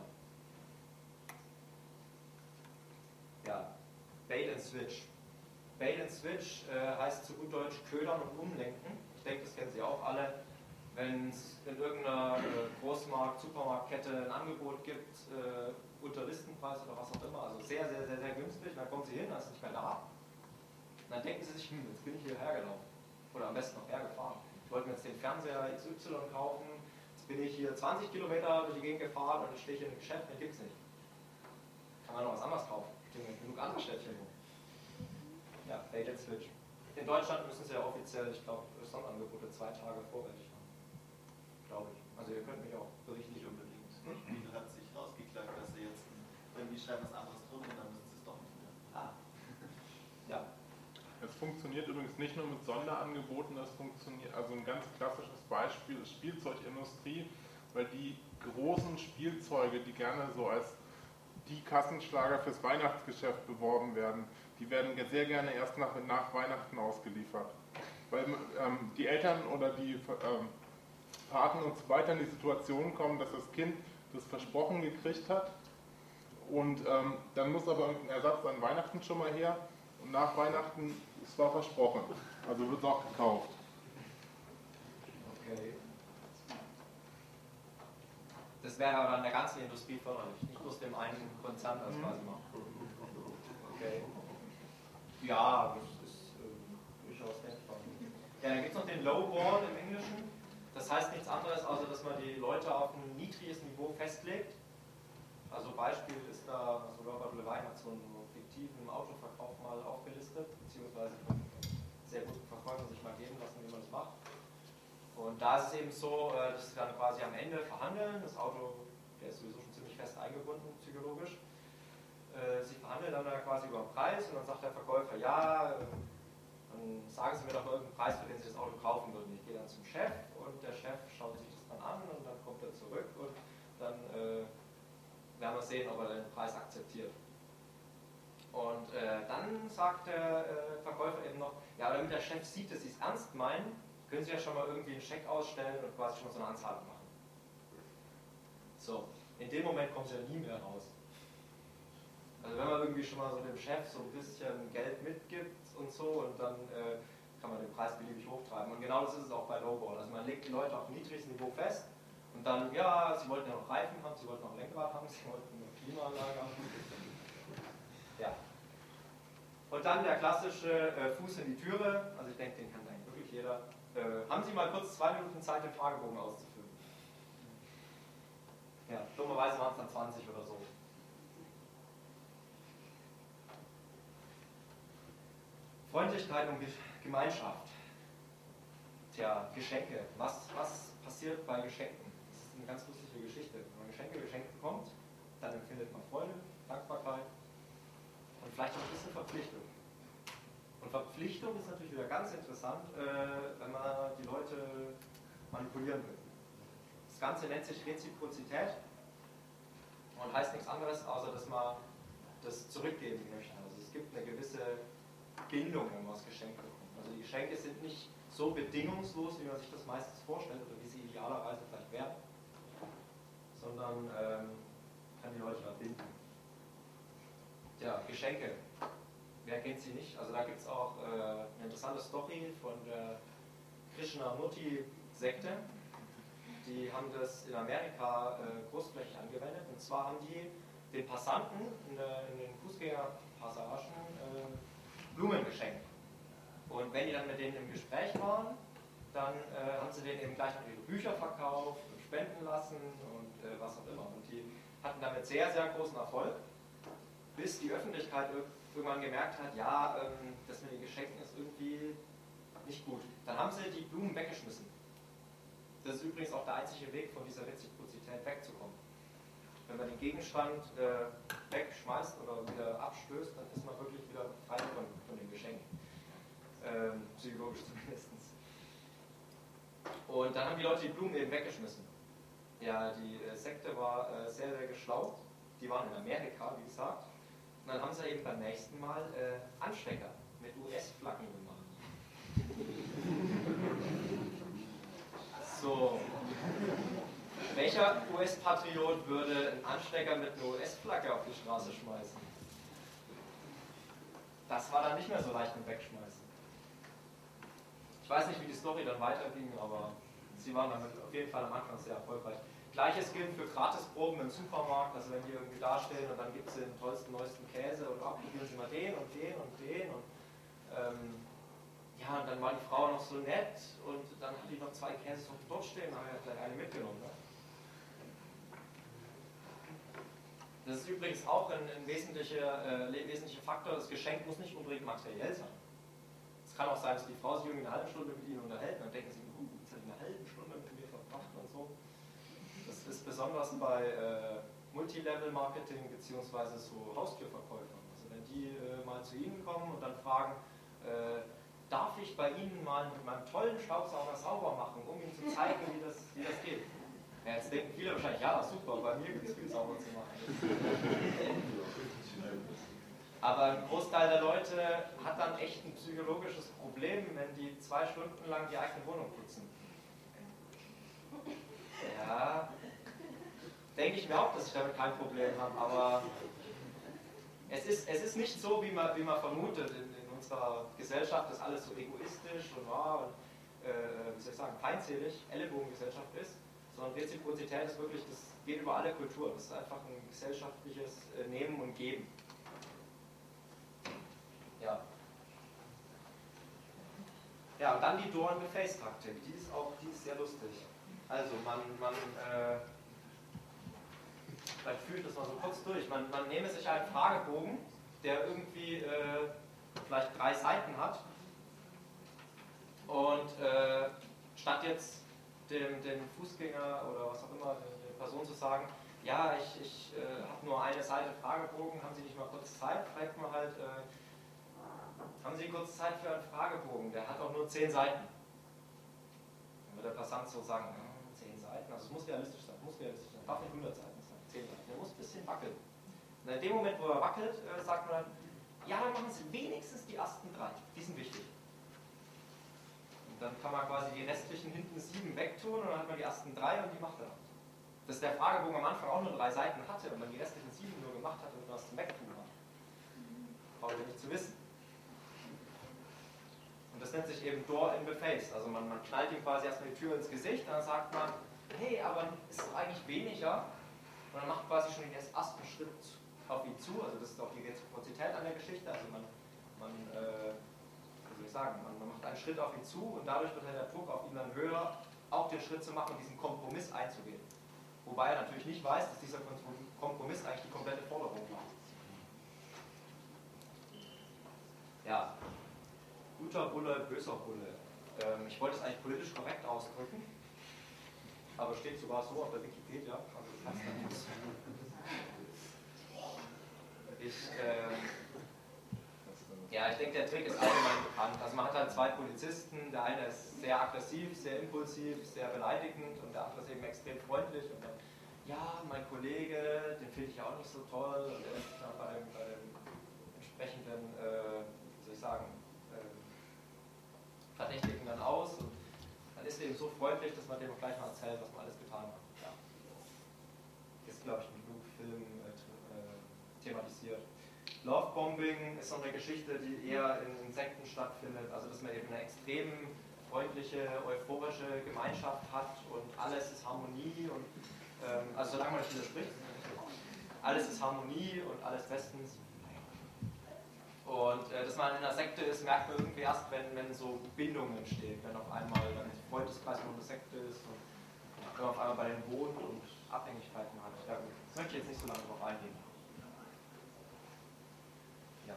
Ja, Bait and Switch. Bait and Switch heißt zu gut Deutsch ködern und umlenken. Ich denke, das kennen Sie auch alle. Wenn es in irgendeiner Großmarkt-, Supermarktkette ein Angebot gibt, unter Listenpreis oder was auch immer, also sehr, sehr, sehr, sehr günstig, dann kommen Sie hin, dann ist es nicht mehr da. Und dann denken Sie sich, jetzt bin ich hierher gelaufen. Oder am besten noch hergefahren. Ich wollte mir jetzt den Fernseher XY kaufen, jetzt bin ich hier 20 Kilometer durch die Gegend gefahren und ich stehe hier in einem Geschäft, den gibt es nicht. Kann man noch was anderes kaufen. Genug andere Städtchen. Ja, Bait and Switch. In Deutschland müssen Sie ja offiziell, ich glaube, Sonderangebote 2 Tage vorrätig haben. Glaube ich. Also ihr könnt mich auch berichten. Nicht unbedingt. Lidl hat sich rausgeklagt, dass sie jetzt irgendwie schreiben was anderes drunter, dann müssen sie es doch nicht mehr. Ja. Es funktioniert übrigens nicht nur mit Sonderangeboten, es funktioniert, also ein ganz klassisches Beispiel ist Spielzeugindustrie, weil die großen Spielzeuge, die gerne so als die Kassenschlager fürs Weihnachtsgeschäft beworben werden, die werden sehr gerne erst nach Weihnachten ausgeliefert. Weil die Eltern oder die Paten und so weiter in die Situation kommen, dass das Kind das versprochen gekriegt hat und dann muss aber irgendein Ersatz an Weihnachten schon mal her und nach Weihnachten ist zwar versprochen, also wird es auch gekauft. Okay. Das wäre aber dann der ganzen Industrie förderlich, nicht bloß dem einen Konzern das quasi macht. Okay. Ja, das ist durchaus denkbar. Ja, dann gibt es noch den Lowball im Englischen. Das heißt nichts anderes, außer dass man die Leute auf ein niedriges Niveau festlegt. Also Beispiel ist da, also Robert Levine hat so einen fiktiven Autoverkauf mal aufgelistet, beziehungsweise von sehr guten Verkäufern sich mal geben lassen, wie man das macht. Und da ist es eben so, dass sie dann quasi am Ende verhandeln. Das Auto, der ist sowieso schon ziemlich fest eingebunden, psychologisch. Sie verhandeln dann da quasi über den Preis und dann sagt der Verkäufer, ja, dann sagen Sie mir doch mal irgendeinen Preis, für den Sie das Auto kaufen würden. Ich gehe dann zum Chef und der Chef schaut sich das dann an und dann kommt er zurück und dann werden wir sehen, ob er den Preis akzeptiert. Und dann sagt der Verkäufer eben noch, ja, damit der Chef sieht, dass Sie es ernst meinen, können Sie ja schon mal irgendwie einen Scheck ausstellen und quasi schon mal so eine Anzahlung machen. So, in dem Moment kommt Sie ja nie mehr raus. Also wenn man irgendwie schon mal so dem Chef so ein bisschen Geld mitgibt und so und dann kann man den Preis beliebig hochtreiben. Und genau das ist es auch bei Lowball. Also man legt die Leute auf ein niedriges Niveau fest und dann, ja, sie wollten ja noch Reifen haben, sie wollten noch Lenkrad haben, sie wollten eine Klimaanlage haben. Ja. Und dann der klassische Fuß in die Türe, also ich denke, den kann eigentlich wirklich jeder. Haben Sie mal kurz 2 Minuten Zeit, den Fragebogen auszufüllen? Ja, dummerweise waren es dann 20 oder so. Freundlichkeit und Gemeinschaft. Tja, Geschenke. Was passiert bei Geschenken? Das ist eine ganz lustige Geschichte. Wenn man Geschenke geschenkt bekommt, dann empfindet man Freude, Dankbarkeit und vielleicht auch ein bisschen Verpflichtung. Und Verpflichtung ist natürlich wieder ganz interessant, wenn man die Leute manipulieren will. Das Ganze nennt sich Reziprozität und heißt nichts anderes, außer dass man das zurückgeben möchte. Also es gibt eine gewisse Bindung, wenn man das Geschenk bekommt. Also die Geschenke sind nicht so bedingungslos, wie man sich das meistens vorstellt oder wie sie idealerweise vielleicht wären, sondern kann die Leute da binden. Ja, Geschenke. Wer kennt sie nicht? Also da gibt es auch eine interessante Story von der Krishnamurti-Sekte. Die haben das in Amerika großflächig angewendet. Und zwar haben die den Passanten in den Fußgängerpassagen Blumen geschenkt. Und wenn die dann mit denen im Gespräch waren, dann haben sie denen eben gleich noch ihre Bücher verkauft und spenden lassen und was auch immer. Und die hatten damit sehr, sehr großen Erfolg, bis die Öffentlichkeit irgendwann gemerkt hat, ja, das mit den Geschenken ist irgendwie nicht gut. Dann haben sie die Blumen weggeschmissen. Das ist übrigens auch der einzige Weg, von dieser Reziprozität wegzukommen. Wenn man den Gegenstand wegschmeißt oder wieder abstößt, dann ist man wirklich wieder frei von dem Geschenk. Psychologisch zumindest. Und dann haben die Leute die Blumen eben weggeschmissen. Ja, die Sekte war sehr, sehr geschlau. Die waren in Amerika, wie gesagt. Und dann haben sie eben beim nächsten Mal Anstecker mit US-Flaggen gemacht. So. Welcher US-Patriot würde einen Anstecker mit einer US-Flagge auf die Straße schmeißen? Das war dann nicht mehr so leicht mit Wegschmeißen. Ich weiß nicht, wie die Story dann weiterging, aber sie waren damit auf jeden Fall am Anfang sehr erfolgreich. Gleiches gilt für Gratisproben im Supermarkt, also wenn die irgendwie dastehen und dann gibt es den tollsten, neuesten Käse und probieren Sie mal den und den und den und ja, und dann war die Frau noch so nett und dann hat die noch 2 Käsesorten dort stehen, aber er hat gleich eine mitgenommen. Ne? Das ist übrigens auch ein wesentlicher Faktor, das Geschenk muss nicht unbedingt materiell sein. Es kann auch sein, dass die Frau sich irgendwie eine halbe Stunde mit Ihnen unterhält und dann denken Sie, jetzt hat die eine halbe Stunde mit mir verbracht und so. Das ist besonders bei Multilevel-Marketing bzw. so Haustürverkäufern. Also wenn die mal zu Ihnen kommen und dann fragen, darf ich bei Ihnen mal mit meinem tollen Staubsauger sauber machen, um Ihnen zu zeigen, wie das geht. Ja, jetzt denken viele wahrscheinlich, ja super, bei mir gibt es viel sauber zu machen. Aber ein Großteil der Leute hat dann echt ein psychologisches Problem, wenn die 2 Stunden lang die eigene Wohnung putzen. Ja, denke ich mir auch, dass ich damit kein Problem habe, aber es ist nicht so, wie man vermutet. In unserer Gesellschaft ist alles so egoistisch und wie soll ich sagen, feindselig, Ellenbogengesellschaft ist, sondern Reziprozität ist wirklich, das geht über alle Kulturen. Das ist einfach ein gesellschaftliches Nehmen und Geben. Ja. Ja, und dann die Door-in-the-Face-Taktik. Die ist sehr lustig. Also vielleicht fühlt das mal so kurz durch. Man nehme sich einen Fragebogen, der irgendwie vielleicht 3 Seiten hat und statt jetzt dem Fußgänger oder was auch immer, der Person zu sagen, ja, ich habe nur eine Seite Fragebogen, haben Sie nicht mal kurz Zeit? Fragt man halt, haben Sie kurz Zeit für einen Fragebogen? Der hat auch nur 10 Seiten. Dann wird der Passant so sagen, 10 Seiten, also es muss realistisch sein, darf nicht 100 Seiten sein, 10 Seiten, der muss ein bisschen wackeln. Und in dem Moment, wo er wackelt, sagt man dann, ja, dann machen Sie wenigstens die ersten 3, die sind wichtig. Und dann kann man quasi die restlichen hinten 7 wegtun und dann hat man die ersten 3 und die macht er. Dass der Fragebogen am Anfang auch nur 3 Seiten hatte und man die restlichen 7 nur gemacht hat und nur das zum Wegtun hat. Braucht ihr nicht zu wissen. Und das nennt sich eben Door in the Face. Also man knallt ihm quasi erstmal die Tür ins Gesicht und dann sagt man, hey, aber ist doch eigentlich weniger. Und dann macht quasi schon den ersten Schritt auf ihn zu. Also das ist auch die Reziprozität an der Geschichte. Also man macht einen Schritt auf ihn zu und dadurch wird der Druck auf ihn dann höher, auch den Schritt zu machen und diesen Kompromiss einzugehen. Wobei er natürlich nicht weiß, dass dieser Kompromiss eigentlich die komplette Forderung war. Ja, guter Bulle, böser Bulle. Ich wollte es eigentlich politisch korrekt ausdrücken, aber steht sogar so auf der Wikipedia. Also das heißt dann nichts. Ich denke, der Trick ist allgemein bekannt. Also man hat halt 2 Polizisten, der eine ist sehr aggressiv, sehr impulsiv, sehr beleidigend und der andere ist eben extrem freundlich und dann, ja, mein Kollege, den finde ich auch nicht so toll und der lässt sich dann bei dem entsprechenden, Verdächtigen dann aus und dann ist er eben so freundlich, dass man dem auch gleich mal erzählt, was man alles getan hat. Ja. Ist, glaube ich, im Blue-Film thematisiert. Lovebombing ist so eine Geschichte, die eher in Sekten stattfindet, also dass man eben eine extrem freundliche, euphorische Gemeinschaft hat und alles ist Harmonie und also solange man nicht widerspricht, alles ist Harmonie und alles bestens. Und dass man in einer Sekte ist, merkt man irgendwie erst, wenn so Bindungen entstehen, wenn auf einmal ein Freundeskreis noch eine Sekte ist und wenn man auf einmal bei denen wohnt und Abhängigkeiten hat. Ja gut, das möchte ich jetzt nicht so lange drauf eingehen. Ja.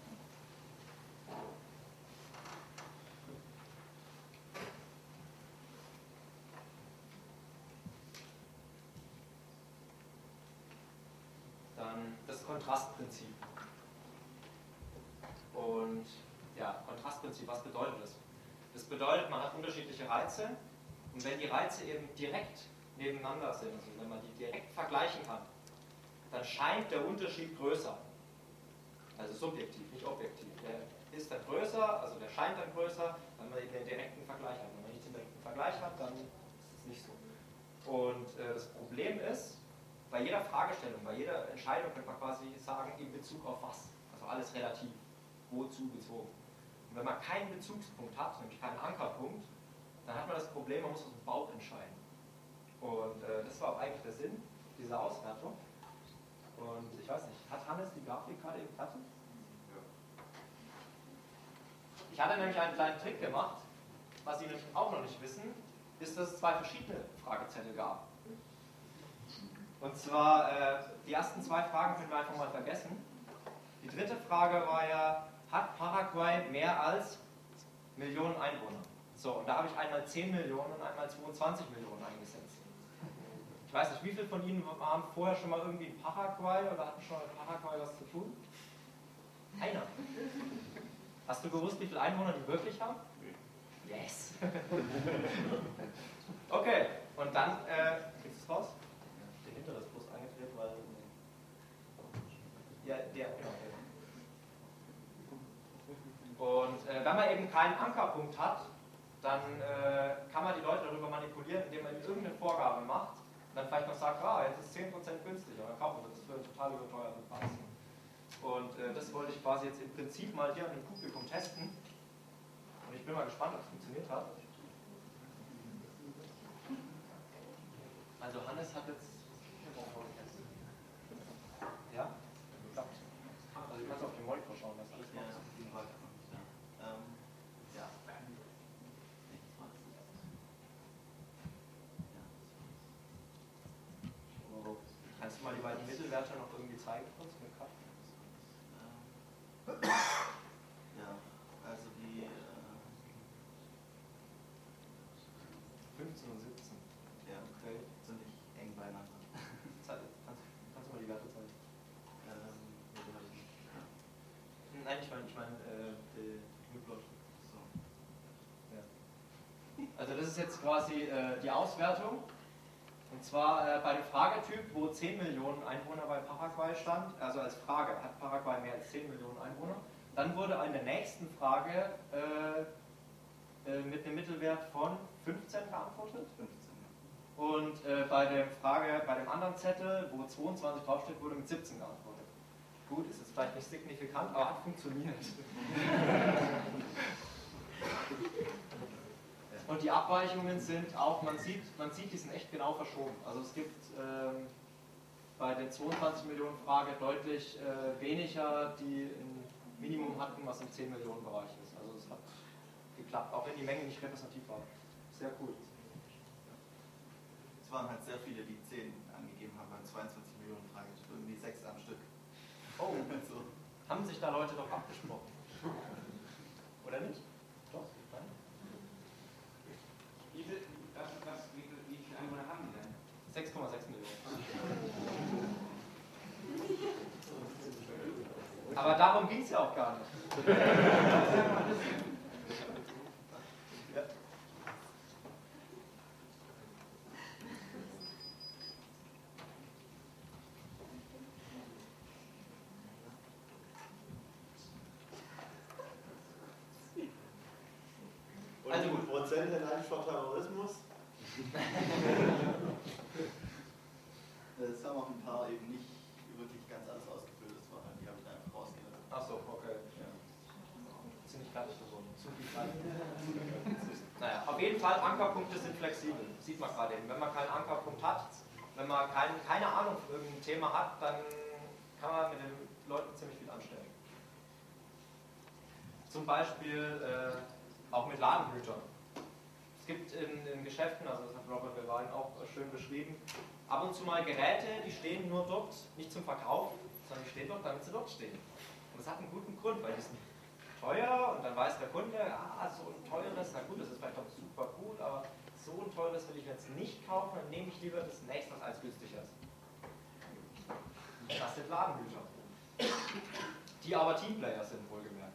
Dann das Kontrastprinzip. Und ja, Kontrastprinzip, was bedeutet das? Das bedeutet, man hat unterschiedliche Reize und wenn die Reize eben direkt nebeneinander sind, also wenn man die direkt vergleichen kann, dann scheint der Unterschied größer. Also subjektiv, nicht objektiv. Der ist dann größer, also der scheint dann größer, wenn man eben den direkten Vergleich hat. Wenn man nicht den direkten Vergleich hat, dann ist es nicht so. Und das Problem ist, bei jeder Fragestellung, bei jeder Entscheidung könnte man quasi sagen, in Bezug auf was. Also alles relativ, wozu bezogen. Und wenn man keinen Bezugspunkt hat, nämlich keinen Ankerpunkt, dann hat man das Problem, man muss aus dem Bauch entscheiden. Und das war auch eigentlich der Sinn dieser Auswertung. Und ich weiß nicht, hat Hannes die Grafik gerade eben fertig? Ja. Ich hatte nämlich einen kleinen Trick gemacht. Was Sie nämlich auch noch nicht wissen, ist, dass es zwei verschiedene Fragezettel gab. Und zwar, die ersten zwei Fragen können wir einfach mal vergessen. Die dritte Frage war ja, hat Paraguay mehr als Millionen Einwohner? So, und da habe ich einmal 10 Millionen und einmal 22 Millionen eingesetzt. Ich weiß nicht, wie viele von Ihnen waren vorher schon mal irgendwie in Paraguay oder hatten schon mit Paraguay was zu tun? Einer. Hast du gewusst, wie viele Einwohner die wirklich haben? Yes! Okay, und dann, kriegst du es raus? Den hinteres Brust angedreht, weil... Ja, der, genau. Und wenn man eben keinen Ankerpunkt hat, dann kann man die Leute darüber manipulieren, indem man irgendeine Vorgabe macht und dann vielleicht noch sagt, ah, jetzt ist 10% günstiger, dann kaufen wir das für einen total überteuerten Preis. Und das wollte ich quasi jetzt im Prinzip mal hier an dem Publikum testen. Und ich bin mal gespannt, ob es funktioniert hat. Also Hannes hat jetzt... Ja? Klappt. Also du kannst auf den Monitor schauen, das alles macht. Kannst du mal die beiden Mittelwerte noch irgendwie zeigen kurz mit Cut? Ja, also die 15 und 17. ja, Okay. sind nicht eng beieinander. Kannst du mal die Werte zeigen? Nein, ich meine die Nuplot. So. Ja. Also das ist jetzt quasi die Auswertung. Und zwar bei dem Fragetyp, wo 10 Millionen Einwohner bei Paraguay stand, also als Frage, hat Paraguay mehr als 10 Millionen Einwohner, dann wurde in der nächsten Frage mit einem Mittelwert von 15 geantwortet. 15. Und bei dem anderen Zettel, wo 22 draufsteht, wurde mit 17 geantwortet. Gut, ist jetzt vielleicht nicht signifikant, aber hat funktioniert. Und die Abweichungen sind auch, man sieht, die sind echt genau verschoben. Also es gibt bei der 22 Millionen Frage deutlich weniger, die ein Minimum hatten, was im 10 Millionen Bereich ist. Also es hat geklappt, auch wenn die Menge nicht repräsentativ war. Sehr cool. Es waren halt sehr viele, die 10 angegeben haben beim 22 Millionen Frage. Irgendwie 6 am Stück. Oh, So. haben sich da Leute doch abgesprochen? Oder nicht? Doch, nein? Wie viele Einwohner haben die denn? 6,6 Millionen. Aber darum ging es ja auch gar nicht. Ja. Und Also wie gut. viel Prozent allein vor Terrorismus? Das haben auch ein paar eben nicht wirklich ganz alles ausgefüllt. Das war halt, die habe ich einfach rausgelassen. Achso, okay. Ja. Ziemlich fertig geworden. Zu viel Zeit. Naja, auf jeden Fall, Ankerpunkte sind flexibel. Sieht man gerade eben. Wenn man keinen Ankerpunkt hat, wenn man keine Ahnung für irgendein Thema hat, dann kann man mit den Leuten ziemlich viel anstellen. Zum Beispiel auch mit Ladenhütern. Es gibt in Geschäften, also das hat Robert Verweyen auch schön beschrieben, ab und zu mal Geräte, die stehen nur dort, nicht zum Verkauf, sondern die stehen dort, damit sie dort stehen. Und das hat einen guten Grund, weil die sind teuer und dann weiß der Kunde, so ein teures, na gut, das ist vielleicht auch super cool, aber so ein teures will ich jetzt nicht kaufen, dann nehme ich lieber das nächste, was als günstiger ist. Das sind Ladenhüter. Die aber Teamplayer sind, wohlgemerkt.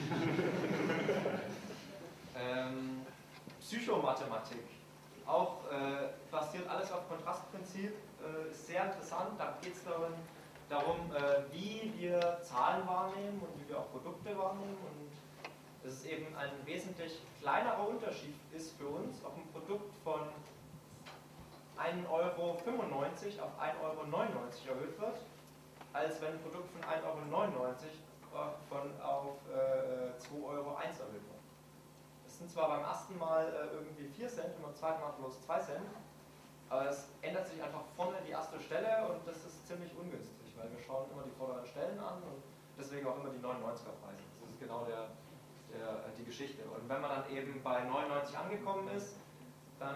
Psychomathematik. Auch basiert alles auf Kontrastprinzip, ist sehr interessant. Da geht es darum, darum, wie wir Zahlen wahrnehmen und wie wir auch Produkte wahrnehmen. Und dass es eben ein wesentlich kleinerer Unterschied ist für uns, ob ein Produkt von 1,95 € auf 1,99 € erhöht wird, als wenn ein Produkt von 1,99 € auf 2,01 € erhöht wird. Das sind zwar beim ersten Mal irgendwie 4 Cent und beim zweiten Mal bloß 2 Cent, aber es ändert sich einfach vorne die erste Stelle und das ist ziemlich ungünstig, weil wir schauen immer die vorderen Stellen an und deswegen auch immer die 99er Preise. Das ist genau die Geschichte. Und wenn man dann eben bei 99 angekommen ist, dann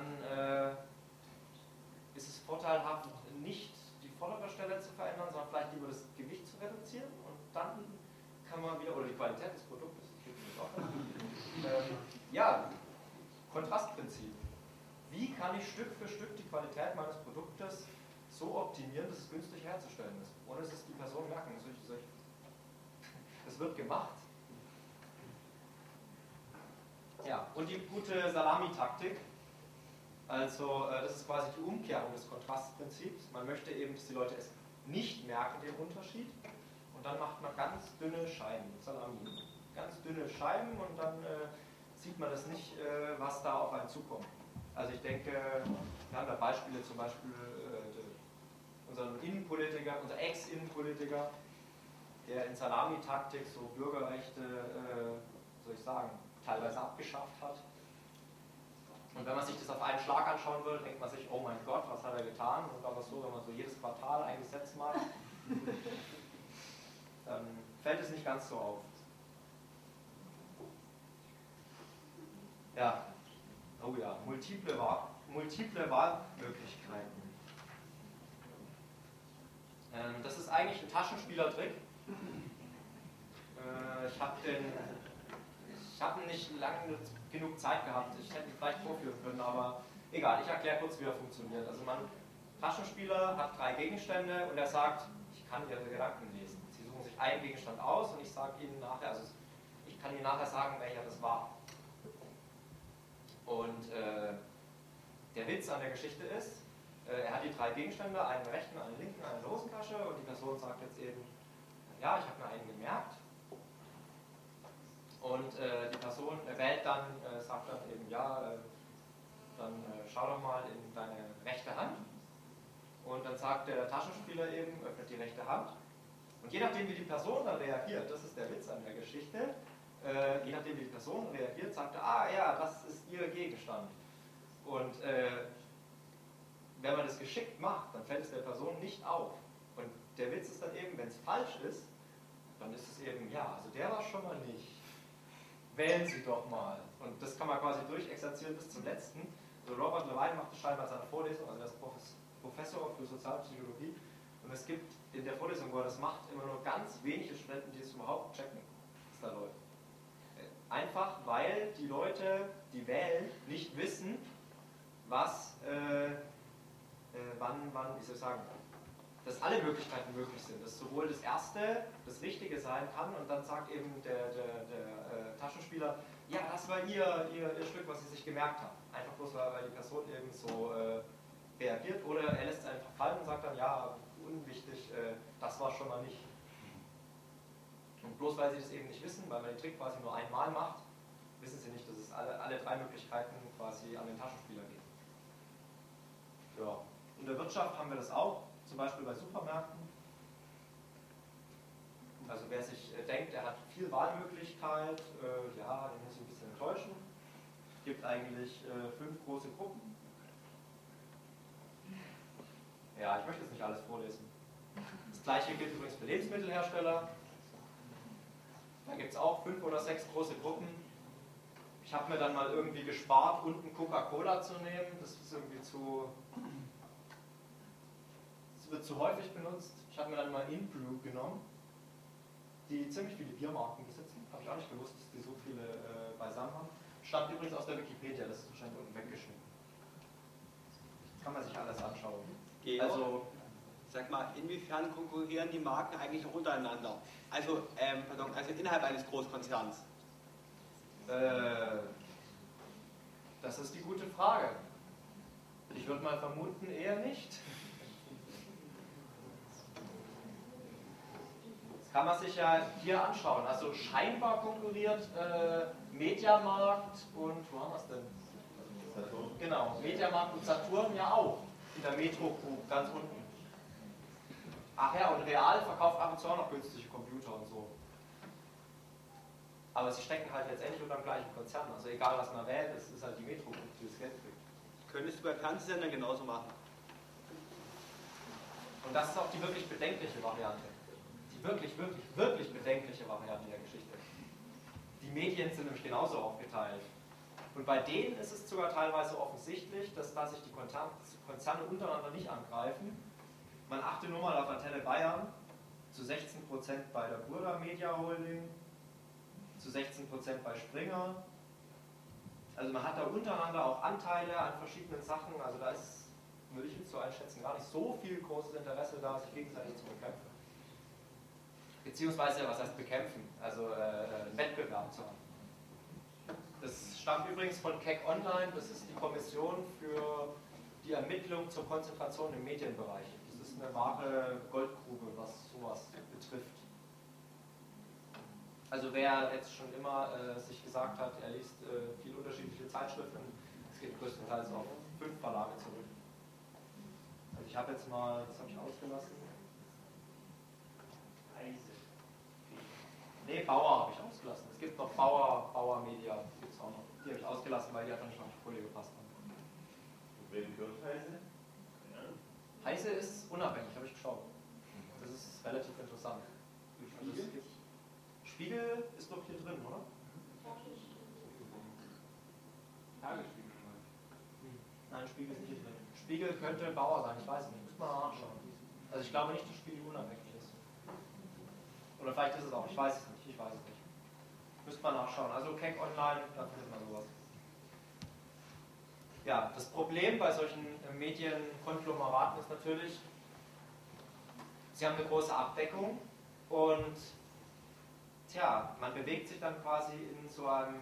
ist es vorteilhaft, nicht die vordere Stelle zu verändern, sondern vielleicht lieber das Gewicht zu reduzieren und dann kann man wieder, oder die Qualität des Produktes, ja, Kontrastprinzip. Wie kann ich Stück für Stück die Qualität meines Produktes so optimieren, dass es günstig herzustellen ist, ohne dass es die Person merken muss. Das wird gemacht. Ja, und die gute Salami-Taktik, also das ist quasi die Umkehrung des Kontrastprinzips. Man möchte eben, dass die Leute es nicht merken, den Unterschied, und dann macht man ganz dünne Scheiben, Salami. Ganz dünne Scheiben und dann sieht man das nicht, was da auf einen zukommt. Also ich denke, wir haben da Beispiele, zum Beispiel unseren Innenpolitiker, unser Ex-Innenpolitiker, der in Salamitaktik so Bürgerrechte, soll ich sagen, teilweise abgeschafft hat. Und wenn man sich das auf einen Schlag anschauen würde, denkt man sich, oh mein Gott, was hat er getan? Und aber so, wenn man so jedes Quartal ein Gesetz macht, dann fällt es nicht ganz so auf. Ja, oh ja, multiple Wahlmöglichkeiten. Das ist eigentlich ein Taschenspielertrick. Ich habe nicht lange genug Zeit gehabt. Ich hätte ihn vielleicht vorführen können, aber egal, ich erkläre kurz, wie er funktioniert. Also Taschenspieler hat 3 Gegenstände und er sagt, ich kann Ihre Gedanken lesen. Sie suchen sich einen Gegenstand aus und ich sage Ihnen nachher, also ich kann Ihnen nachher sagen, welcher das war. Und der Witz an der Geschichte ist, er hat die 3 Gegenstände, einen rechten, einen linken, eine Hosentasche, und die Person sagt jetzt eben, ja, ich habe mir einen gemerkt. Und die Person wählt dann, sagt dann eben, ja, dann schau doch mal in deine rechte Hand. Und dann sagt der Taschenspieler eben, öffnet die rechte Hand. Und je nachdem, wie die Person dann reagiert, das ist der Witz an der Geschichte, je nachdem, wie die Person reagiert, sagt er, ah ja, das ist ihr Gegenstand. Und wenn man das geschickt macht, dann fällt es der Person nicht auf. Und der Witz ist dann eben, wenn es falsch ist, dann ist es eben, ja, also der war schon mal nicht. Wählen Sie doch mal. Und das kann man quasi durchexerzieren bis zum letzten. Also Robert Levine macht das scheinbar in seiner Vorlesung, also er ist Professor für Sozialpsychologie. Und es gibt in der Vorlesung, wo er das macht, immer nur ganz wenige Studenten, die es überhaupt checken, was da läuft. Einfach weil die Leute, die wählen, nicht wissen, was, wann, wie soll ich sagen, dass alle Möglichkeiten möglich sind. Dass sowohl das Erste das Richtige sein kann und dann sagt eben der Taschenspieler, ja, das war ihr Stück, was sie sich gemerkt haben. Einfach bloß, weil die Person eben so reagiert, oder er lässt es einfach fallen und sagt dann, ja, unwichtig, das war schon mal nicht. Und bloß weil sie das eben nicht wissen, weil man den Trick quasi nur einmal macht, wissen sie nicht, dass es alle 3 Möglichkeiten quasi an den Taschenspieler geht. Ja. In der Wirtschaft haben wir das auch, zum Beispiel bei Supermärkten. Also wer sich denkt, er hat viel Wahlmöglichkeit, ja, den muss ich ein bisschen enttäuschen. Es gibt eigentlich 5 große Gruppen. Ja, ich möchte jetzt nicht alles vorlesen. Das gleiche gilt übrigens für Lebensmittelhersteller. Da gibt es auch 5 oder 6 große Gruppen. Ich habe mir dann mal irgendwie gespart, unten Coca-Cola zu nehmen. Das ist irgendwie das wird zu häufig benutzt. Ich habe mir dann mal InBrew genommen, die ziemlich viele Biermarken besitzen. Habe ich auch nicht gewusst, dass die so viele beisammen haben. Stammt übrigens aus der Wikipedia, das ist wahrscheinlich unten weggeschnitten. Kann man sich alles anschauen. Also, sag mal, inwiefern konkurrieren die Marken eigentlich auch untereinander? Also, also innerhalb eines Großkonzerns? Das ist die gute Frage. Ich würde mal vermuten, eher nicht. kann man sich ja hier anschauen. Also scheinbar konkurriert Mediamarkt und, wo haben wir es denn? Saturn. Genau, Mediamarkt und Saturn ja auch in der Metro Group, ganz unten. Ach ja, und Real verkauft ab und zu auch noch günstige Computer und so. Aber sie stecken halt letztendlich unter dem gleichen Konzern. Also egal was man wählt, es ist halt die Metro Group, die das Geld kriegt. Könntest du bei Fernsehsendern genauso machen. Und das ist auch die wirklich bedenkliche Variante. Die wirklich, wirklich, wirklich bedenkliche Variante der Geschichte. Die Medien sind nämlich genauso aufgeteilt. Und bei denen ist es sogar teilweise offensichtlich, dass da sich die Konzerne untereinander nicht angreifen. Man achte nur mal auf Antenne Bayern, zu 16% bei der Burda Media Holding, zu 16% bei Springer. Also man hat da untereinander auch Anteile an verschiedenen Sachen. Also da ist, würde ich jetzt so einschätzen, gar nicht so viel großes Interesse da, sich gegenseitig zu bekämpfen. Beziehungsweise, was heißt bekämpfen? Also Wettbewerb zu haben. Das stammt übrigens von Keck Online, das ist die Kommission für die Ermittlung zur Konzentration im Medienbereich. Das ist eine wahre Goldgrube, was sowas betrifft. Also wer jetzt schon immer sich gesagt hat, er liest viele unterschiedliche Zeitschriften, es geht größtenteils auf 5 Verlage zurück. Also ich habe jetzt mal, das habe ich ausgelassen. Heise. Nee, Bauer habe ich ausgelassen. Es gibt noch Bauer Media, gibt es auch noch. Die habe ich ausgelassen, weil die einfach nicht auf die Folie gepasst haben. Und wen gehört Heise? Heise ist unabhängig, habe ich geschaut. Das ist relativ interessant. Also es gibt Spiegel ist doch hier drin, oder? Tagesspiegel. Nein, Spiegel ist nicht hier drin. Spiegel könnte Bauer sein, ich weiß es nicht. Muss man mal nachschauen. Also ich glaube nicht, dass Spiegel unabhängig ist. Oder vielleicht ist es auch, ich weiß es nicht. Müsste man nachschauen. Also Keck Online, da findet man sowas. Ja, das Problem bei solchen Medienkonglomeraten ist natürlich, sie haben eine große Abdeckung und tja, man bewegt sich dann quasi in so einem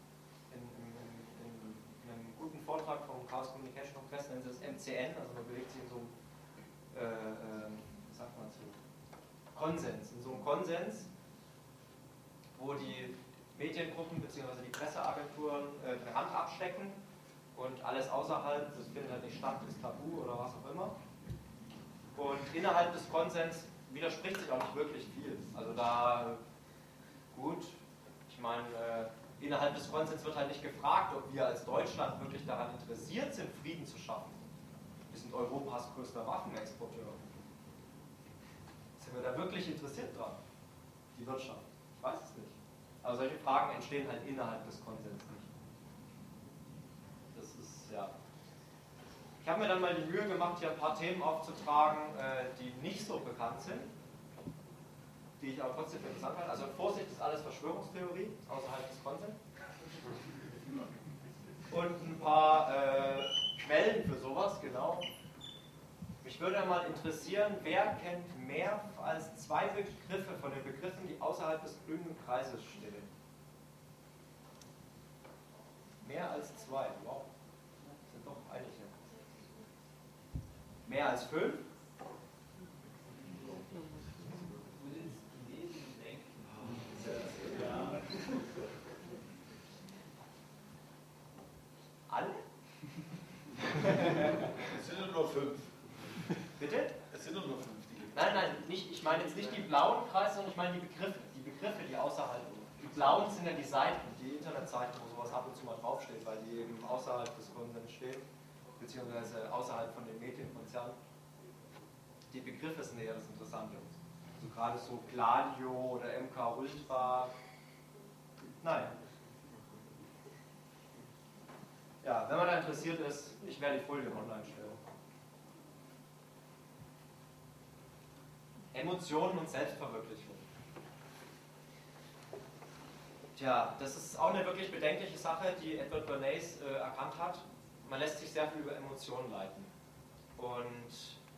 in einem guten Vortrag vom Chaos Communication Congress, nennen sie das MCN, also man bewegt sich in so einem was sagt man zu? Konsens, in so einem Konsens, wo die Mediengruppen bzw. die Presseagenturen die Hand abstecken und alles außerhalb, das findet halt nicht statt, ist tabu oder was auch immer. Und innerhalb des Konsens widerspricht sich auch nicht wirklich viel. Also da, gut, ich meine, innerhalb des Konsens wird halt nicht gefragt, ob wir als Deutschland wirklich daran interessiert sind, Frieden zu schaffen. Wir sind Europas größter Waffenexporteur. Sind wir da wirklich interessiert dran? Die Wirtschaft? Ich weiß es nicht. Aber solche Fragen entstehen halt innerhalb des Konsens nicht. Das ist, ja. Ich habe mir dann mal die Mühe gemacht, hier ein paar Themen aufzutragen, die nicht so bekannt sind, die ich aber trotzdem interessant fand. Also Vorsicht, ist alles Verschwörungstheorie, außerhalb des Konsens. Und ein paar Quellen für sowas, genau. Mich würde mal interessieren, wer kennt mehr als 2 Begriffe von den Begriffen, die außerhalb des grünen Kreises stehen? Mehr als 2, wow. Das sind doch einige. Mehr als 5? Alle? Es sind ja nur 5. Bitte? Es sind nur 5. Nein, nicht, ich meine jetzt nicht die blauen Kreise, sondern ich meine die Begriffe, die außerhalb. Die blauen sind ja die Seiten, die Internetseiten, wo sowas ab und zu mal draufsteht, weil die eben außerhalb des Konsens stehen, beziehungsweise außerhalb von den Medienkonzernen. Die Begriffe sind eher das Interessante. Also gerade so Gladio oder MK Ultra. Nein. Ja, wenn man da interessiert ist, ich werde die Folien online stellen. Emotionen und Selbstverwirklichung. Tja, das ist auch eine wirklich bedenkliche Sache, die Edward Bernays erkannt hat. Man lässt sich sehr viel über Emotionen leiten. Und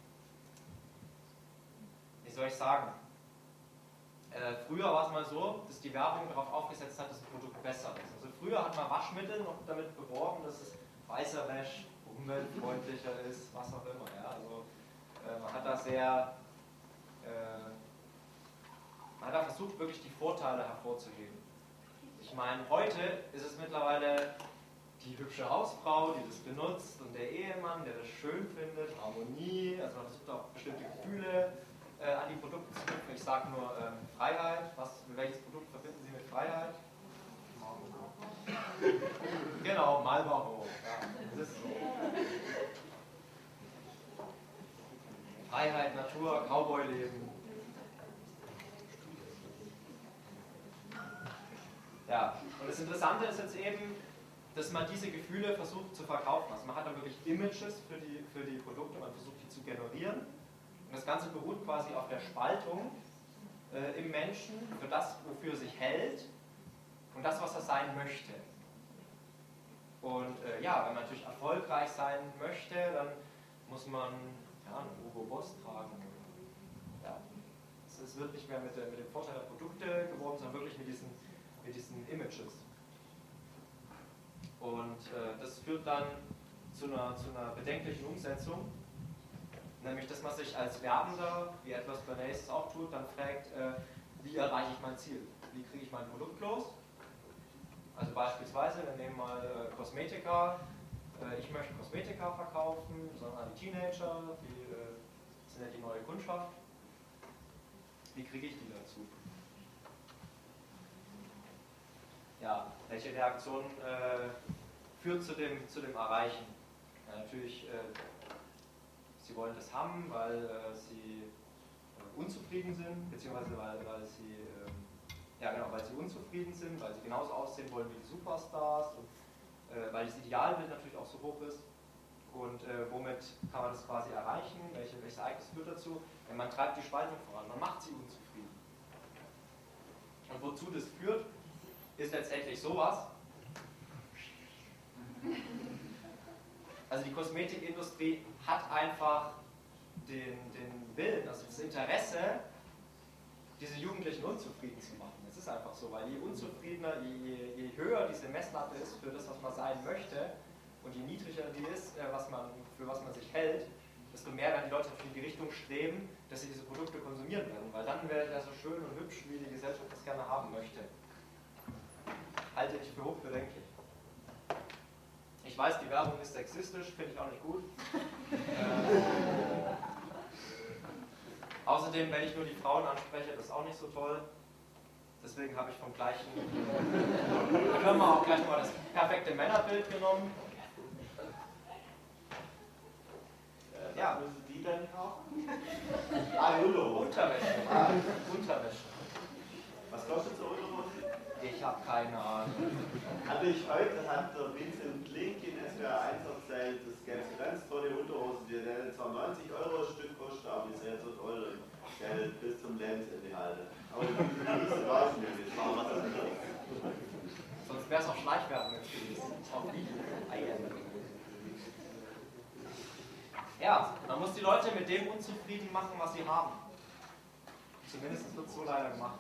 wie soll ich sagen? Früher war es mal so, dass die Werbung darauf aufgesetzt hat, dass ein Produkt besser ist. Also früher hat man Waschmittel noch damit beworben, dass es weißer wäscht, umweltfreundlicher ist, was auch immer. Ja? Also man hat da sehr Man hat da versucht, wirklich die Vorteile hervorzuheben. Ich meine, heute ist es mittlerweile die hübsche Hausfrau, die das benutzt, und der Ehemann, der das schön findet, Harmonie, also man versucht auch bestimmte Gefühle an die Produkte zu knüpfen. Ich sage nur Freiheit. Welches Produkt verbinden Sie mit Freiheit? Genau, Marlboro. Ja, das ist so. Freiheit, Natur, Cowboy-Leben. Ja, und das Interessante ist jetzt eben, dass man diese Gefühle versucht zu verkaufen. Also man hat dann wirklich Images für die Produkte, man versucht die zu generieren. Und das Ganze beruht quasi auf der Spaltung im Menschen für das, wofür er sich hält und das, was er sein möchte. Und ja, wenn man natürlich erfolgreich sein möchte, dann muss man einen Hugo Boss tragen. Ja. Es wird nicht mehr mit dem Vorteil der Produkte geworben, sondern wirklich mit diesen Images. Und das führt dann zu einer bedenklichen Umsetzung, nämlich dass man sich als Werbender, wie etwas Bernays es auch tut, dann fragt, wie erreiche ich mein Ziel? Wie kriege ich mein Produkt los? Also beispielsweise, wir nehmen mal Kosmetika. Ich möchte Kosmetika verkaufen, sondern an die Teenager, die sind ja die neue Kundschaft. Wie kriege ich die dazu? Ja, welche Reaktion führt zu dem Erreichen? Ja, natürlich, sie wollen das haben, weil sie unzufrieden sind, beziehungsweise weil sie unzufrieden sind, weil sie genauso aussehen wollen wie die Superstars und weil das Idealbild natürlich auch so hoch ist. Und womit kann man das quasi erreichen? Welches Ereignis führt dazu? Ja, man treibt die Spaltung voran, man macht sie unzufrieden. Und wozu das führt, ist letztendlich sowas. Also die Kosmetikindustrie hat einfach den Willen, also das Interesse, diese Jugendlichen unzufrieden zu machen. Es ist einfach so, weil je unzufriedener, je höher diese Messlatte ist für das, was man sein möchte, und je niedriger die ist, für was man sich hält, desto mehr werden die Leute in die Richtung streben, dass sie diese Produkte konsumieren werden, weil dann wäre ja so schön und hübsch, wie die Gesellschaft das gerne haben möchte. Halte ich für hochbedenklich. Ich weiß, die Werbung ist sexistisch, finde ich auch nicht gut. Außerdem, wenn ich nur die Frauen anspreche, das ist auch nicht so toll. Deswegen habe ich vom gleichen Firma auch gleich mal das perfekte Männerbild genommen. Ja. Müssen die dann kaufen? Unterwäsche. Unterwäsche. Was kostet so Unterhose? Ich habe keine Ahnung. Hatte ich heute, hat der Vincent Link in SWR 1 erzählt, es gäbe ganz tolle Unterhosen, die zwar 90 € das Stück kosten, aber die sind so toll und Geld bis zum Lebensende halten. Aber die nächste weiß nicht, das war was anderes. Sonst wäre es auch Schleichwerbung jetzt gewesen. Auf Video. Ja, man muss die Leute mit dem unzufrieden machen, was sie haben. Zumindest wird es so leider gemacht.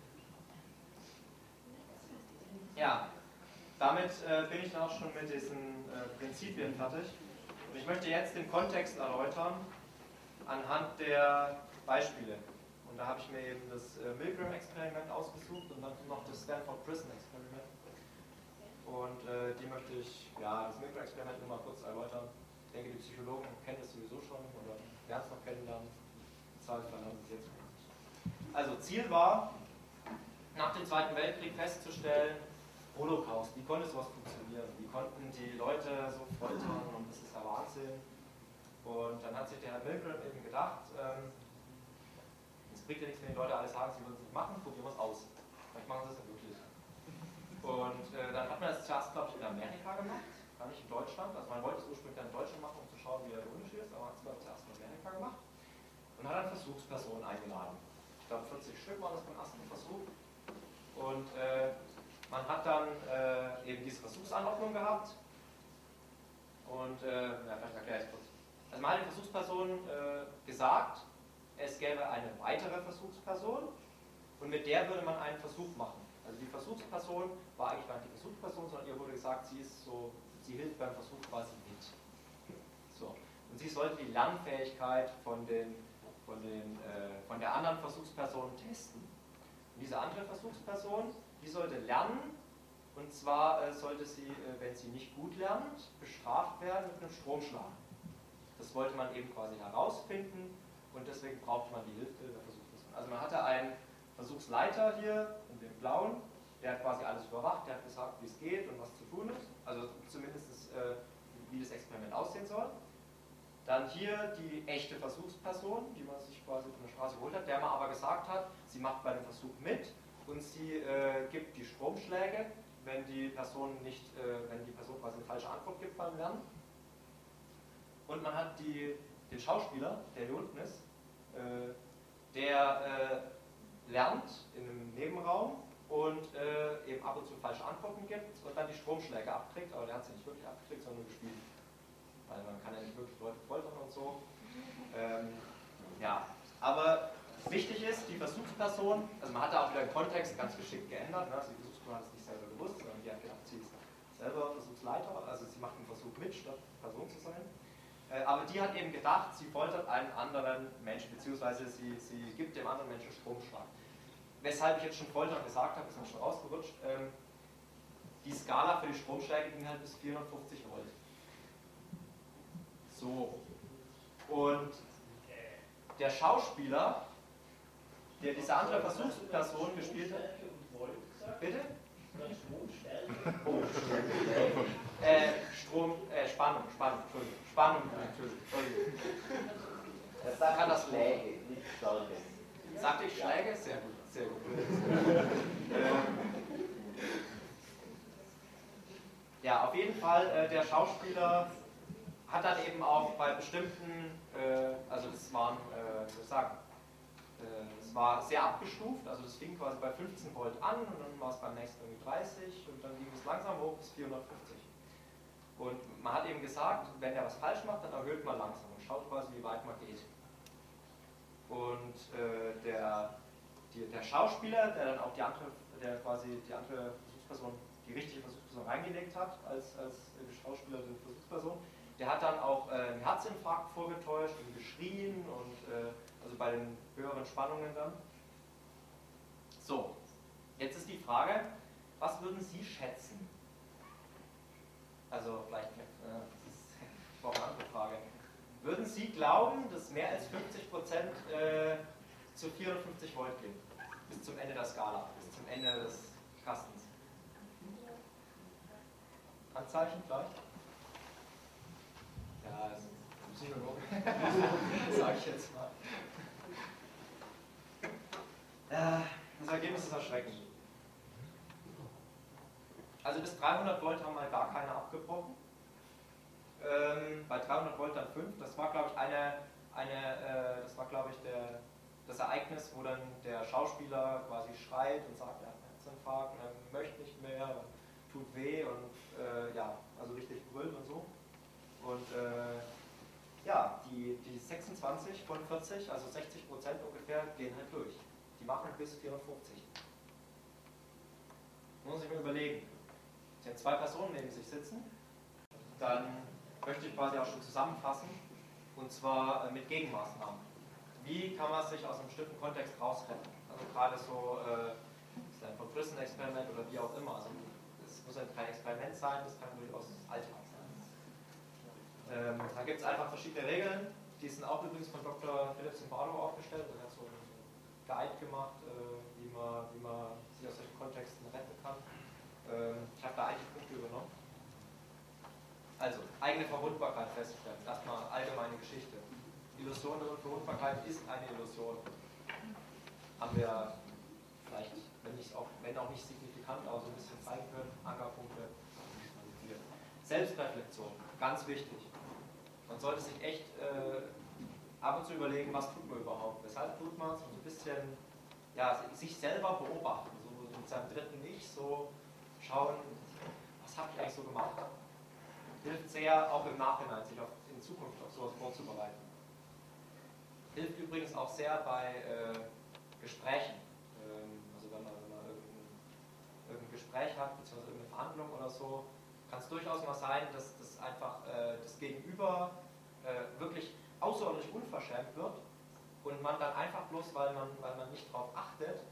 Ja, damit bin ich dann auch schon mit diesen Prinzipien fertig. Und ich möchte jetzt den Kontext erläutern anhand der Beispiele. Und da habe ich mir eben das Milgram-Experiment ausgesucht und dann noch das Stanford Prison-Experiment. Und die möchte ich, das Milgram-Experiment nur mal kurz erläutern. Ich denke, die Psychologen kennen das sowieso schon oder werden es noch kennenlernen. Im Zweifelsfall haben sie es jetzt. Also Ziel war, nach dem Zweiten Weltkrieg festzustellen, Holocaust, wie konnte sowas funktionieren? Wie konnten die Leute so foltern und das ist ja Wahnsinn? Und dann hat sich der Herr Milgram eben gedacht, es bringt ja nichts, wenn die Leute alle sagen, sie würden es nicht machen, probieren wir es aus. Vielleicht machen sie es ja wirklich. Und dann hat man das zuerst, glaube ich, in Amerika gemacht, gar nicht in Deutschland. Also man wollte es ursprünglich dann in Deutschland machen, um zu schauen, wie der Unterschied ist, aber man hat es, glaube ich, zuerst in Amerika gemacht. Und hat dann Versuchspersonen eingeladen. Ich glaube, 40 Stück waren das beim ersten Versuch. Und man hat dann eben diese Versuchsanordnung gehabt. Und vielleicht erkläre ich es kurz. Also man hat den Versuchspersonen gesagt, es gäbe eine weitere Versuchsperson und mit der würde man einen Versuch machen. Also die Versuchsperson war eigentlich gar nicht die Versuchsperson, sondern ihr wurde gesagt, sie hilft beim Versuch quasi mit. So. Und sie sollte die Lernfähigkeit von der anderen Versuchsperson testen. Und diese andere Versuchsperson, die sollte lernen, und zwar sollte sie, wenn sie nicht gut lernt, bestraft werden mit einem Stromschlag. Das wollte man eben quasi herausfinden und deswegen brauchte man die Hilfe der Versuchsperson. Also man hatte einen Versuchsleiter hier in dem blauen, der hat quasi alles überwacht, der hat gesagt, wie es geht und was zu tun ist, also zumindest wie das Experiment aussehen soll. Dann hier die echte Versuchsperson, die man sich quasi von der Straße geholt hat, der man aber gesagt hat, sie macht bei dem Versuch mit und sie gibt die Stromschläge, wenn die Person quasi eine falsche Antwort gibt beim Lernen. Und man hat den Schauspieler, der hier unten ist, der lernt in einem Nebenraum und eben ab und zu falsche Antworten gibt und dann die Stromschläge abkriegt, aber der hat sie nicht wirklich abgekriegt, sondern nur gespielt. Weil man kann ja nicht wirklich Leute foltern und so. Ja, aber wichtig ist, die Versuchsperson, also man hat da auch wieder den Kontext ganz geschickt geändert, ne? Also die Versuchsperson hat es nicht selber gewusst, sondern die hat gedacht, sie ist selber Versuchsleiter, also sie macht einen Versuch mit, statt Person zu sein. Aber die hat eben gedacht, sie foltert einen anderen Menschen, beziehungsweise sie gibt dem anderen Menschen Stromschlag. Weshalb ich jetzt schon Foltern gesagt habe, ist mir schon rausgerutscht. Die Skala für die Stromschläge ging halt bis 450 Volt. So. Und der Schauspieler, der diese andere Versuchsperson gespielt hat. Bitte? Oh, Spannung, Entschuldigung. Das kann das Schläge, nicht Stärke. Sagte ich Schläge? Sehr gut, sehr gut. Ja, auf jeden Fall, der Schauspieler hat dann eben auch bei bestimmten, also das waren, es war sehr abgestuft, also das fing quasi bei 15 Volt an und dann war es beim nächsten irgendwie 30 und dann ging es langsam hoch bis 450. Und man hat eben gesagt, wenn er was falsch macht, dann erhöht man langsam und schaut quasi, wie weit man geht. Und der Schauspieler, der dann auch die andere Versuchsperson, die richtige Versuchsperson reingelegt hat, als Schauspieler der Versuchsperson, der hat dann auch einen Herzinfarkt vorgetäuscht und geschrien und also bei den höheren Spannungen dann. So, jetzt ist die Frage, was würden Sie schätzen? Also vielleicht, das ist eine andere Frage. Würden Sie glauben, dass mehr als 50% zu 450 Volt gehen? Bis zum Ende der Skala, bis zum Ende des Kastens. Anzeichen vielleicht? Ja, das ist ein Psychologe. Sag ich jetzt mal. Das Ergebnis ist erschreckend. Also bis 300 Volt haben mal gar keine abgebrochen. Bei 300 Volt dann 5. Das war, glaube ich, das Ereignis, wo dann der Schauspieler quasi schreit und sagt, er hat einen Herzinfarkt, er möchte nicht mehr, tut weh und ja, also richtig brüllt und so. Und ja, die 26 von 40, also 60% ungefähr, gehen halt durch. Die machen bis 450. Muss ich mir überlegen. Sie haben zwei Personen neben sich sitzen, dann möchte ich quasi auch schon zusammenfassen, und zwar mit Gegenmaßnahmen. Wie kann man sich aus einem bestimmten Kontext rausretten? Also gerade so, ist ein Von-Frissen-Experiment oder wie auch immer. Also es muss kein Experiment sein, das kann durchaus Alltag sein. Da gibt es einfach verschiedene Regeln, die sind auch übrigens von Dr. Philipp Zimbardo aufgestellt. Er hat so einen Guide gemacht, wie man sich aus solchen Kontexten retten kann. Ich habe da einige Punkte übernommen. Also, eigene Verwundbarkeit feststellen. Erstmal allgemeine Geschichte. Illusion und Verwundbarkeit ist eine Illusion. Haben wir vielleicht, wenn auch nicht signifikant, aber so ein bisschen zeigen können, Ankerpunkte. Selbstreflexion, ganz wichtig. Man sollte sich echt ab und zu überlegen, was tut man überhaupt, weshalb tut man es, und so ein bisschen ja, sich selber beobachten, so mit seinem dritten Ich, so schauen, was habe ich eigentlich so gemacht. Hilft sehr, auch im Nachhinein, sich in Zukunft auf sowas vorzubereiten. Hilft übrigens auch sehr bei Gesprächen. Also wenn man irgendein Gespräch hat, beziehungsweise irgendeine Verhandlung oder so, kann es durchaus mal sein, dass das einfach das Gegenüber wirklich außerordentlich unverschämt wird und man dann einfach bloß, weil man nicht darauf achtet,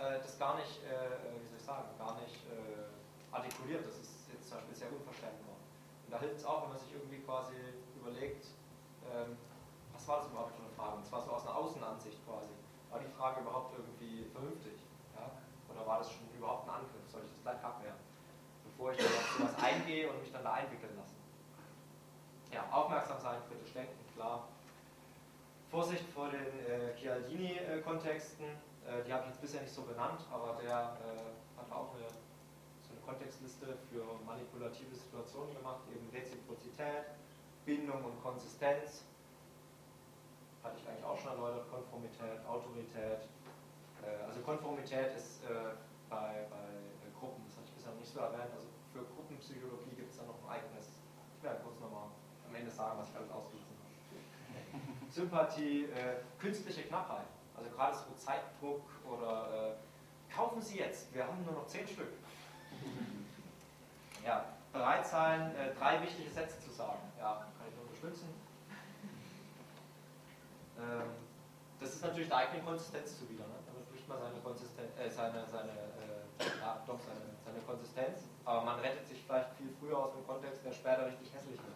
das gar nicht, wie soll ich sagen, gar nicht artikuliert. Das ist jetzt zum Beispiel sehr unverständlich. Und da hilft es auch, wenn man sich irgendwie quasi überlegt, was war das überhaupt für eine Frage? Und zwar so aus einer Außenansicht quasi. War die Frage überhaupt irgendwie vernünftig? Ja? Oder war das schon überhaupt ein Angriff? Soll ich das gleich abwehren? Bevor ich dann auf sowas eingehe und mich dann da einwickeln lasse. Ja, aufmerksam sein, kritisch denken, klar. Vorsicht vor den Chialdini-Kontexten, die habe ich jetzt bisher nicht so benannt, aber der hat auch so eine Kontextliste für manipulative Situationen gemacht, eben Reziprozität, Bindung und Konsistenz. Hatte ich eigentlich auch schon erläutert, Konformität, Autorität. Also Konformität ist bei Gruppen, das hatte ich bisher noch nicht so erwähnt, also für Gruppenpsychologie gibt es da noch ein eigenes, ich werde kurz nochmal am Ende sagen, was ich alles ausgelesen habe. Sympathie, künstliche Knappheit, also gerade so Zeitdruck oder kaufen Sie jetzt, wir haben nur noch 10 Stück. Ja, bereit sein, 3 wichtige Sätze zu sagen, ja, kann ich nur unterstützen. Das ist natürlich der eigenen Konsistenz zuwider, ne? Damit bricht man seine Konsistenz, aber man rettet sich vielleicht viel früher aus dem Kontext, der später richtig hässlich wird.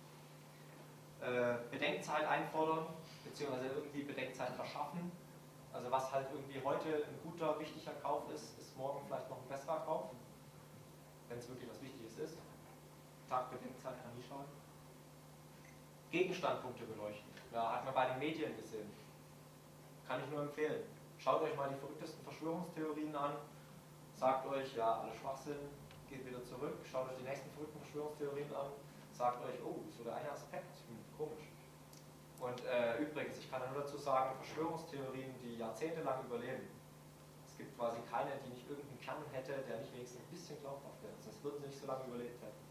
Bedenkzeit einfordern, beziehungsweise irgendwie Bedenkzeit verschaffen. Also was halt irgendwie heute ein guter, wichtiger Kauf ist, ist morgen vielleicht noch ein besserer Kauf, wenn es wirklich was Wichtiges ist. Tag Bedenkzeit kann nie schaden. Gegenstandpunkte beleuchten. Ja, hat man bei den Medien gesehen. Kann ich nur empfehlen. Schaut euch mal die verrücktesten Verschwörungstheorien an. Sagt euch, ja, alle Schwachsinn, geht wieder zurück. Schaut euch die nächsten verrückten Verschwörungstheorien an. Sagt euch, oh, so der eine Aspekt, komisch. Und übrigens, ich kann nur dazu sagen, Verschwörungstheorien, die jahrzehntelang überleben. Es gibt quasi keine, die nicht irgendeinen Kern hätte, der nicht wenigstens ein bisschen glaubhaft wäre. Sonst würden sie nicht so lange überlebt hätten.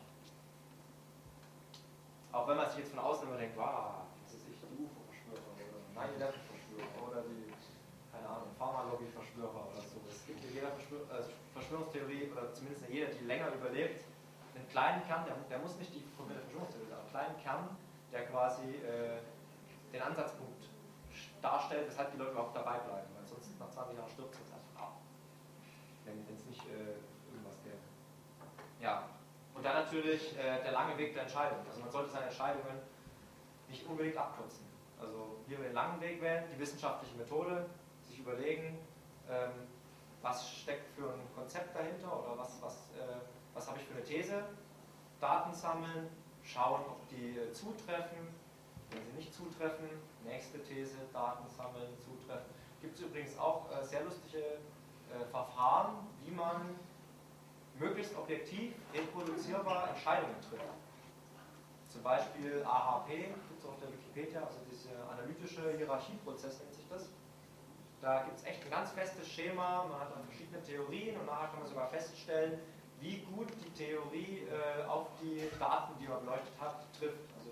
Auch wenn man sich jetzt von außen immer denkt, wow, das ist echt die UFO-Verschwörer oder 9/11-Verschwörer oder die, keine Ahnung, Pharmalobby-Verschwörer oder so. Es gibt in jeder Verschwörungstheorie, oder zumindest in jeder, die länger überlebt, einen kleinen Kern, der muss nicht die komplette Verschwörungstheorie sein, einen kleinen Kern, der quasi den Ansatzpunkt darstellt, weshalb die Leute überhaupt dabei bleiben, weil sonst nach 20 Jahren stirbt es einfach ab, wenn es nicht irgendwas gäbe. Ja, und dann natürlich der lange Weg der Entscheidung. Also man sollte seine Entscheidungen nicht unbedingt abkürzen. Also hier den langen Weg wählen, die wissenschaftliche Methode, sich überlegen, was steckt für ein Konzept dahinter oder was habe ich für eine These, Daten sammeln, schauen, ob die zutreffen, wenn sie nicht zutreffen, nächste These, Daten sammeln, zutreffen. Gibt es übrigens auch sehr lustige Verfahren, wie man möglichst objektiv, reproduzierbar Entscheidungen trifft. Zum Beispiel AHP, gibt es auf der Wikipedia, also dieser analytische Hierarchieprozess nennt sich das. Da gibt es echt ein ganz festes Schema, man hat dann verschiedene Theorien und nachher kann man sogar feststellen, wie gut die Theorie auf die Daten, die man beleuchtet hat, trifft. Also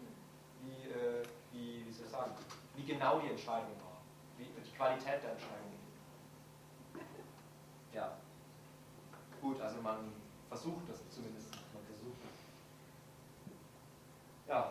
wie soll ich sagen, wie genau die Entscheidung war, wie die Qualität der Entscheidung. Ja. Gut, also man versucht das zumindest. Man versucht es. Ja.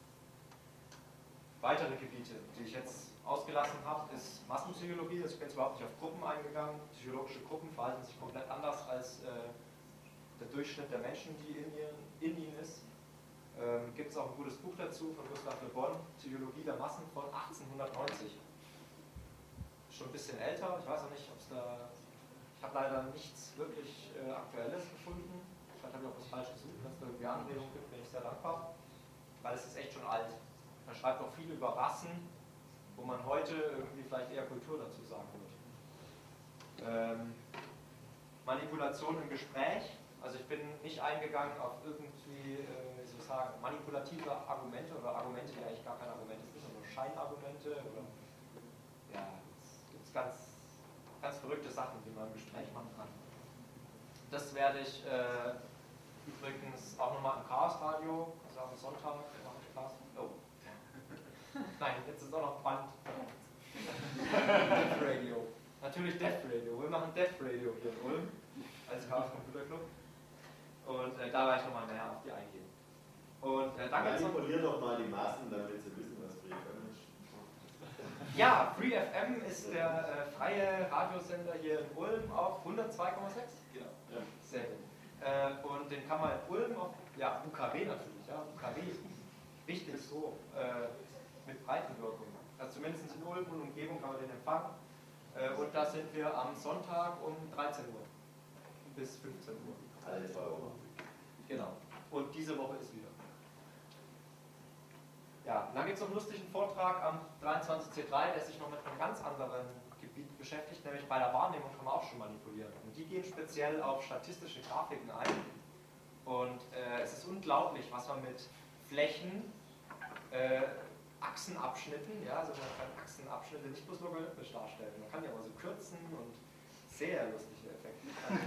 Weitere Gebiete, die ich jetzt ausgelassen habe, ist Massenpsychologie. Also ich bin jetzt überhaupt nicht auf Gruppen eingegangen. Psychologische Gruppen verhalten sich komplett anders als der Durchschnitt der Menschen, die in ihnen ist. Gibt es auch ein gutes Buch dazu von Gustav Le Bon, Psychologie der Massen von 1890. Schon ein bisschen älter, ich weiß auch nicht, ob es da... Ich habe leider nichts wirklich Aktuelles gefunden. Vielleicht habe ich auch was falsch gesucht, wenn es da irgendwie Anregungen gibt, bin ich sehr dankbar. Weil es ist echt schon alt. Man schreibt auch viel über Rassen, wo man heute irgendwie vielleicht eher Kultur dazu sagen würde. Manipulation im Gespräch. Also ich bin nicht eingegangen auf irgendwie, wie soll ich sagen, manipulative Argumente oder Argumente, die eigentlich gar keine Argumente sind, sondern Scheinargumente. Oder, ja, es gibt ganz verrückte Sachen, die man im Gespräch machen kann. Das werde ich übrigens auch nochmal im Chaos-Radio, also am Sonntag, oh. Nein, jetzt ist auch noch Band. Death Radio. Natürlich Death Radio. Wir machen Death Radio hier in Ulm als Chaos Computer Club. Und da werde ich nochmal näher auf die eingehen. Und danke. Manipulier doch mal die Massen, damit sie wissen, was für ihr können. Ja, Free FM ist der freie Radiosender hier in Ulm auf 102,6. Genau. Ja. Sehr gut. Und den kann man in Ulm auf, ja, UKW natürlich, ja, UKW, wichtig so, mit Breitenwirkung. Also zumindest in Ulm und Umgebung kann man den empfangen. Und da sind wir am Sonntag um 13 Uhr bis 15 Uhr. Alle 2 Wochen. Genau. Und diese Woche ist wieder. Ja, dann gibt es noch einen lustigen Vortrag am 23C3, der sich noch mit einem ganz anderen Gebiet beschäftigt, nämlich bei der Wahrnehmung kann man auch schon manipulieren. Und die gehen speziell auf statistische Grafiken ein. Und es ist unglaublich, was man mit Flächen, Achsenabschnitten, ja, also man kann Achsenabschnitte nicht bloß logarithmisch darstellen, man kann die aber so kürzen und sehr lustige Effekte.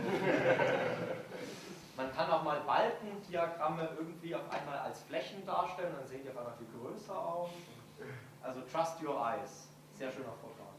Man kann auch mal Balkendiagramme irgendwie auf einmal als Flächen darstellen, dann sehen die auf einmal viel größer aus. Also trust your eyes. Sehr schöner Vortrag.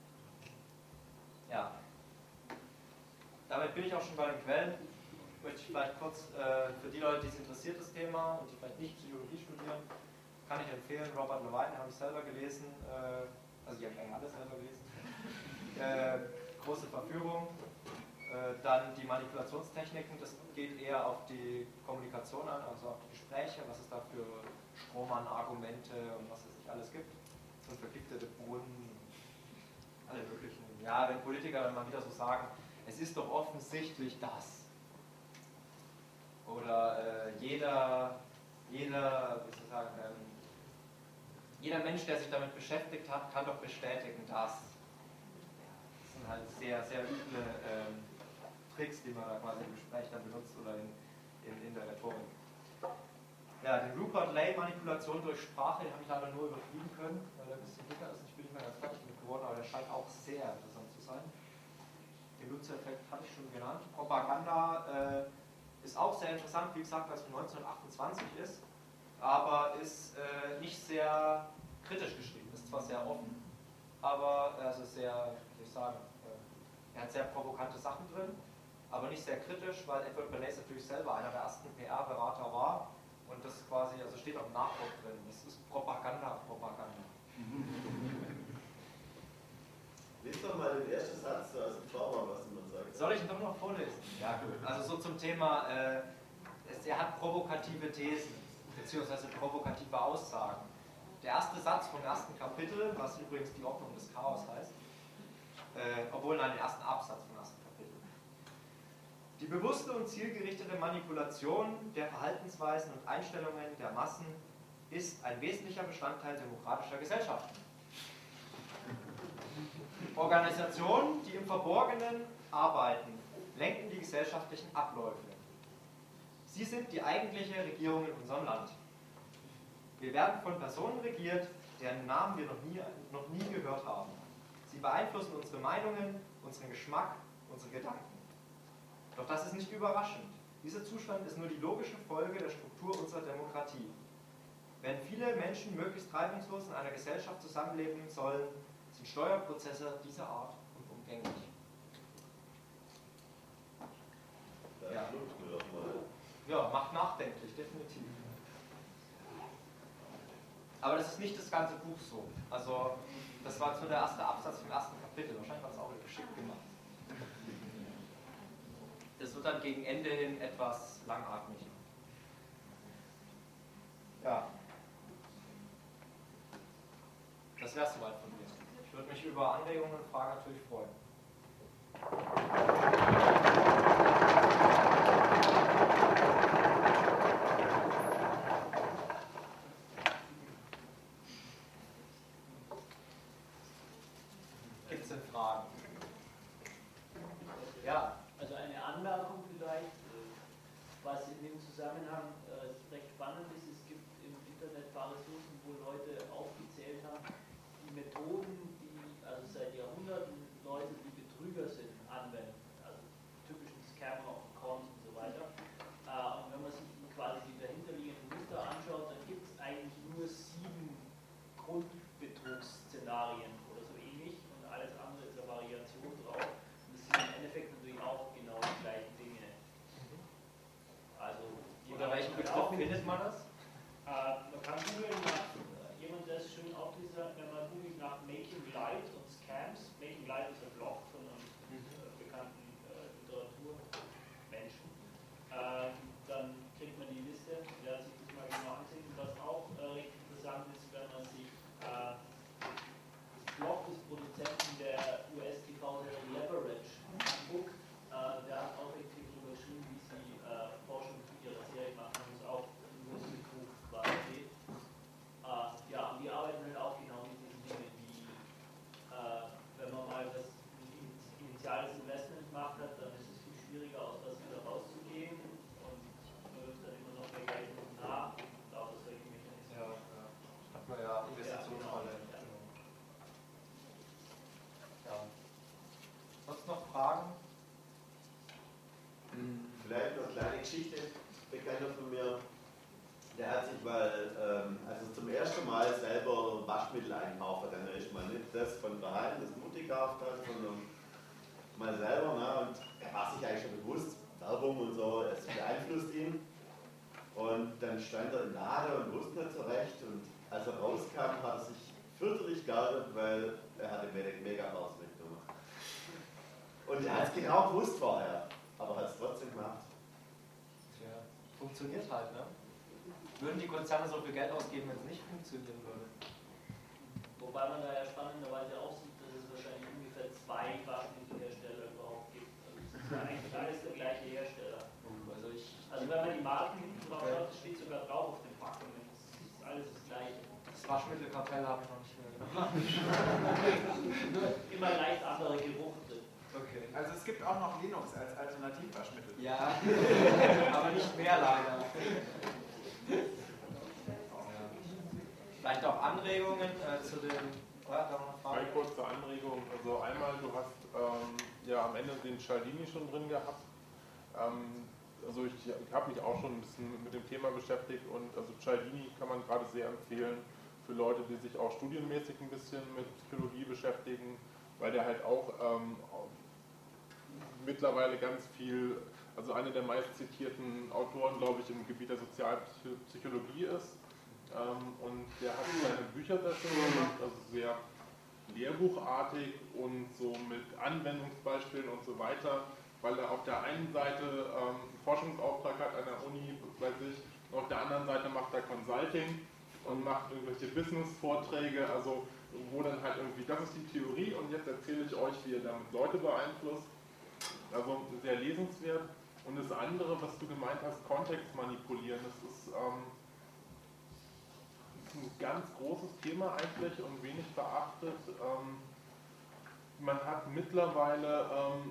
Ja. Damit bin ich auch schon bei den Quellen. Möchte ich vielleicht kurz für die Leute, die es interessiert, das Thema und die vielleicht nicht Psychologie studieren, kann ich empfehlen. Robert Levine habe ich selber gelesen. Also die habe ich eigentlich alle selber gelesen. Große Verführung. Dann die Manipulationstechniken, das geht eher auf die Kommunikation an, also auf die Gespräche, was es da für Strohmann-Argumente und was es nicht alles gibt. Und vergiftete Brunnen, alle möglichen. Ja, wenn Politiker dann mal wieder so sagen, es ist doch offensichtlich das. Oder jeder Mensch, der sich damit beschäftigt hat, kann doch bestätigen, dass. Das sind halt sehr, sehr üble Tricks, die man da quasi im Gespräch dann benutzt oder in der Rhetorik. Ja, die Rupert-Ley-Manipulation durch Sprache, den habe ich leider nur überfliegen können, weil er ein bisschen dicker ist. Ich bin nicht mehr ganz fertig mit geworden, aber der scheint auch sehr interessant zu sein. Den Nutzeffekt hatte ich schon genannt. Propaganda ist auch sehr interessant, wie gesagt, weil es von 1928 ist, aber ist nicht sehr kritisch geschrieben, ist zwar sehr offen, aber also sehr, wie soll ich sagen, er hat sehr provokante Sachen drin, aber nicht sehr kritisch, weil Edward Bernays natürlich selber einer der ersten PR-Berater war und das quasi, also steht auch im Nachdruck drin, das ist Propaganda. Lies doch mal den ersten Satz aus dem Zauber, was man sagt. Soll ich ihn doch noch vorlesen? Ja, gut. Also so zum Thema, er hat provokative Thesen, beziehungsweise provokative Aussagen. Der erste Satz vom ersten Kapitel, was übrigens die Ordnung des Chaos heißt, obwohl nein, den ersten Absatz vom ersten Kapitel. Die bewusste und zielgerichtete Manipulation der Verhaltensweisen und Einstellungen der Massen ist ein wesentlicher Bestandteil demokratischer Gesellschaften. Organisationen, die im Verborgenen arbeiten, lenken die gesellschaftlichen Abläufe. Sie sind die eigentliche Regierung in unserem Land. Wir werden von Personen regiert, deren Namen wir noch nie gehört haben. Sie beeinflussen unsere Meinungen, unseren Geschmack, unsere Gedanken. Doch das ist nicht überraschend. Dieser Zustand ist nur die logische Folge der Struktur unserer Demokratie. Wenn viele Menschen möglichst reibungslos in einer Gesellschaft zusammenleben sollen, sind Steuerprozesse dieser Art unumgänglich. Da schluckt mir doch mal. Ja, macht nachdenklich, definitiv. Aber das ist nicht das ganze Buch so. Also, das war jetzt nur der erste Absatz vom ersten Kapitel. Wahrscheinlich war das auch geschickt gemacht. Das wird dann gegen Ende hin etwas langatmig. Ja. Das wäre es soweit von mir. Ich würde mich über Anregungen und Fragen natürlich freuen. Gibt es denn Fragen? Ja. Also eine Anmerkung vielleicht, was in dem Zusammenhang recht spannend ist, es gibt im Internet ein paar Ressourcen, wo Leute aufgezählt haben, die Methoden, die also seit Jahrhunderten Leute, die Betrüger sind, anwenden. Also typischen Scammer und Cons und so weiter. Und wenn man sich quasi die dahinterliegenden Muster anschaut, dann gibt es eigentlich nur 7 Grundbetrugsszenarien oder so ähnlich und alles andere ist eine Variation drauf. Und das sind im Endeffekt natürlich auch genau die gleichen Dinge. Also, Unter welchem Begriff findet man das? man kann googeln nach, jemand, der es schön aufgelistet hat, wenn man googelt nach Make von mir, der hat sich also zum ersten Mal selber Waschmittel einkauft hat, dann ist mal nicht das von daheim, das Mutti gekauft hat, sondern mal selber, ne? Und er war sich eigentlich schon bewusst, Werbung und so, es beeinflusst ihn. Und dann stand er im Laden und wusste nicht so recht. Und als er rauskam, hat er sich fürchterlich geärgert, weil er hatte Mega-Bars mitgenommen. Und er hat es genau gewusst vorher, aber hat es trotzdem gemacht. Ja, funktioniert halt, ne? Würden die Konzerne so viel Geld ausgeben, wenn es nicht funktionieren würde? Wobei man da ja spannenderweise auch sieht, dass es wahrscheinlich ungefähr 2 Waschmittelhersteller überhaupt gibt. Also es ist ja eigentlich alles der gleiche Hersteller. Also wenn man die Marken hinten drauf schaut, das steht sogar drauf auf den Packungen. Das ist alles das gleiche. Das Waschmittelkartell habe ich noch nicht mehr gemacht. Nur immer leicht andere Geruch drin. Okay. Also es gibt auch noch Linux als Alternativwaschmittel. Ja, aber nicht mehr leider. Vielleicht auch Anregungen zu dem. Eine kurze Anregung. Also einmal, du hast ja am Ende den Cialdini schon drin gehabt. Also ich habe mich auch schon ein bisschen mit dem Thema beschäftigt und also Cialdini kann man gerade sehr empfehlen für Leute, die sich auch studienmäßig ein bisschen mit Psychologie beschäftigen, weil der halt auch mittlerweile ganz viel, also einer der meist zitierten Autoren, glaube ich, im Gebiet der Sozialpsychologie ist. Und der hat seine Bücher sehr schön gemacht, also sehr lehrbuchartig und so mit Anwendungsbeispielen und so weiter, weil er auf der einen Seite einen Forschungsauftrag hat an der Uni bei sich und auf der anderen Seite macht er Consulting und macht irgendwelche Business-Vorträge, also wo dann halt irgendwie, das ist die Theorie und jetzt erzähle ich euch, wie ihr damit Leute beeinflusst. Also sehr lesenswert. Und das andere, was du gemeint hast, Kontext manipulieren, das ist ein ganz großes Thema eigentlich und wenig beachtet. Man hat mittlerweile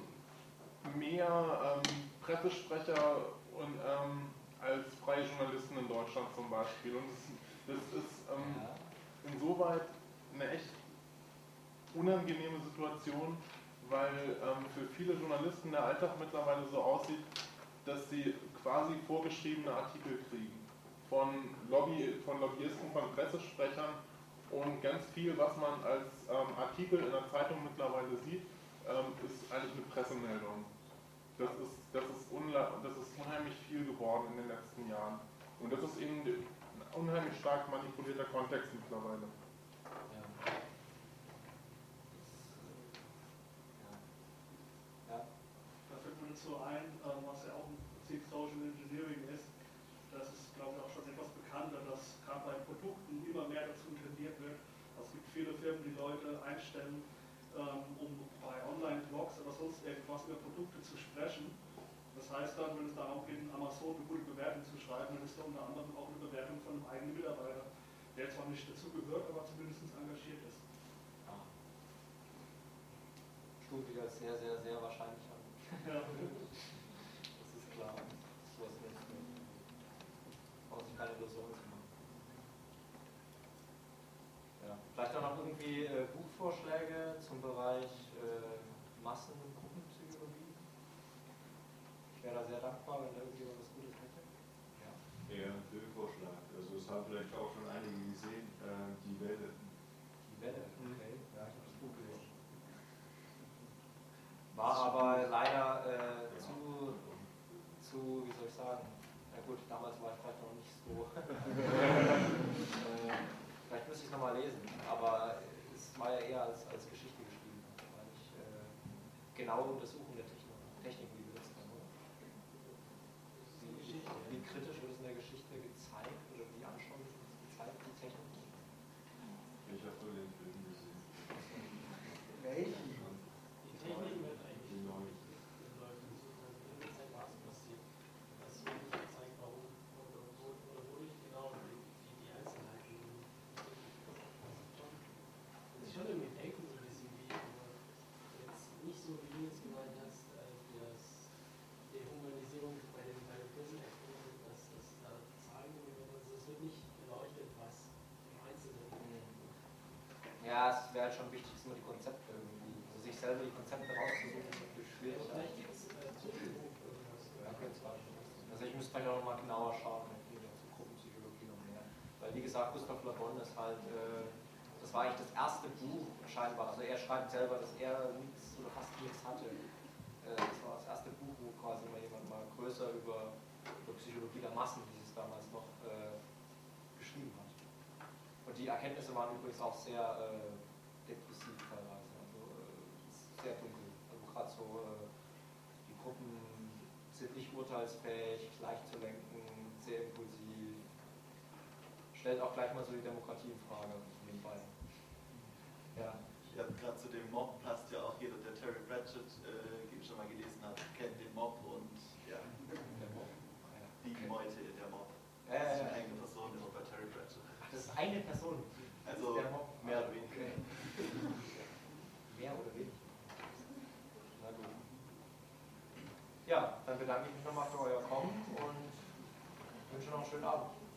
mehr Pressesprecher und, als freie Journalisten in Deutschland zum Beispiel. Und das ist insoweit eine echt unangenehme Situation, weil für viele Journalisten der Alltag mittlerweile so aussieht, dass sie quasi vorgeschriebene Artikel kriegen. Von Lobbyisten, von Pressesprechern und ganz viel, was man als Artikel in der Zeitung mittlerweile sieht, ist eigentlich eine Pressemeldung. Das ist unheimlich viel geworden in den letzten Jahren. Und das ist eben ein unheimlich stark manipulierter Kontext mittlerweile. Da fällt mir dazu ein, was ja auch im Prinzip Social Engineering ist. Das ist, glaube ich, auch schon etwas bekannter, dass gerade bei Produkten immer mehr dazu tendiert wird. Es gibt viele Firmen, die Leute einstellen, um bei Online-Blogs oder sonst irgendwas über Produkte zu sprechen. Das heißt dann, wenn es darum geht, in Amazon eine gute Bewertung zu schreiben, dann ist da unter anderem auch eine Bewertung von einem eigenen Mitarbeiter, der zwar nicht dazu gehört, aber zumindest engagiert ist. Stufe ich als sehr, sehr, sehr wahrscheinlich an. Ja. Das ist klar. So was nicht. Braucht sich keine Illusionen zu machen. Ja. Vielleicht auch noch irgendwie Buchvorschläge zum Bereich Massen- und Gruppenpsychologie. Ich wäre da sehr dankbar, wenn da irgendjemand was Gutes hätte. Ja, ein Filmvorschlag. Also es haben vielleicht auch schon einige gesehen, Die Welle. Die Welle, okay. Ja, ich habe das Buch gelesen. War aber leider zu, wie soll ich sagen, ja gut, damals war ich vielleicht noch nicht so, vielleicht müsste ich es nochmal lesen, aber es war ja eher als Geschichte geschrieben, weil ich genau untersuchen der Technik, wie benutzt man, oder? Wie kritisch wird es in der Geschichte gezeigt oder wie anschaulich wird es gezeigt, die Technik? Ich habe nur den Film gesehen. Welchen? Die Technik wird eigentlich Den neuen. Schon irgendwie denken so ein bisschen wie, aber jetzt nicht so wie du jetzt gemeint hast. gesagt, Gustav Le Bon ist halt, das war eigentlich das erste Buch scheinbar. Also er schreibt selber, dass er nichts oder fast nichts hatte. Das war das erste Buch, wo quasi mal jemand mal größer über Psychologie der Massen, wie es damals noch geschrieben hat. Und die Erkenntnisse waren übrigens auch sehr depressiv teilweise, also sehr dunkel. Also gerade so, die Gruppen sind nicht urteilsfähig, leicht zu lenken, sehr impulsiv. Stellt auch gleich mal so die Demokratie in Frage nebenbei. Ja. Ja, gerade zu dem Mob passt ja auch jeder, der Terry Pratchett schon mal gelesen hat, kennt den Mob und ja, Der Mob. die Meute, der Mob. Das Das ist eine eigene Person immer bei Terry Pratchett. Ach, das ist eine Person. Also der Mob. mehr oder weniger. Okay. Mehr oder weniger. Na gut. Ja, dann bedanke ich mich nochmal für euer Kommen und wünsche noch einen schönen Abend.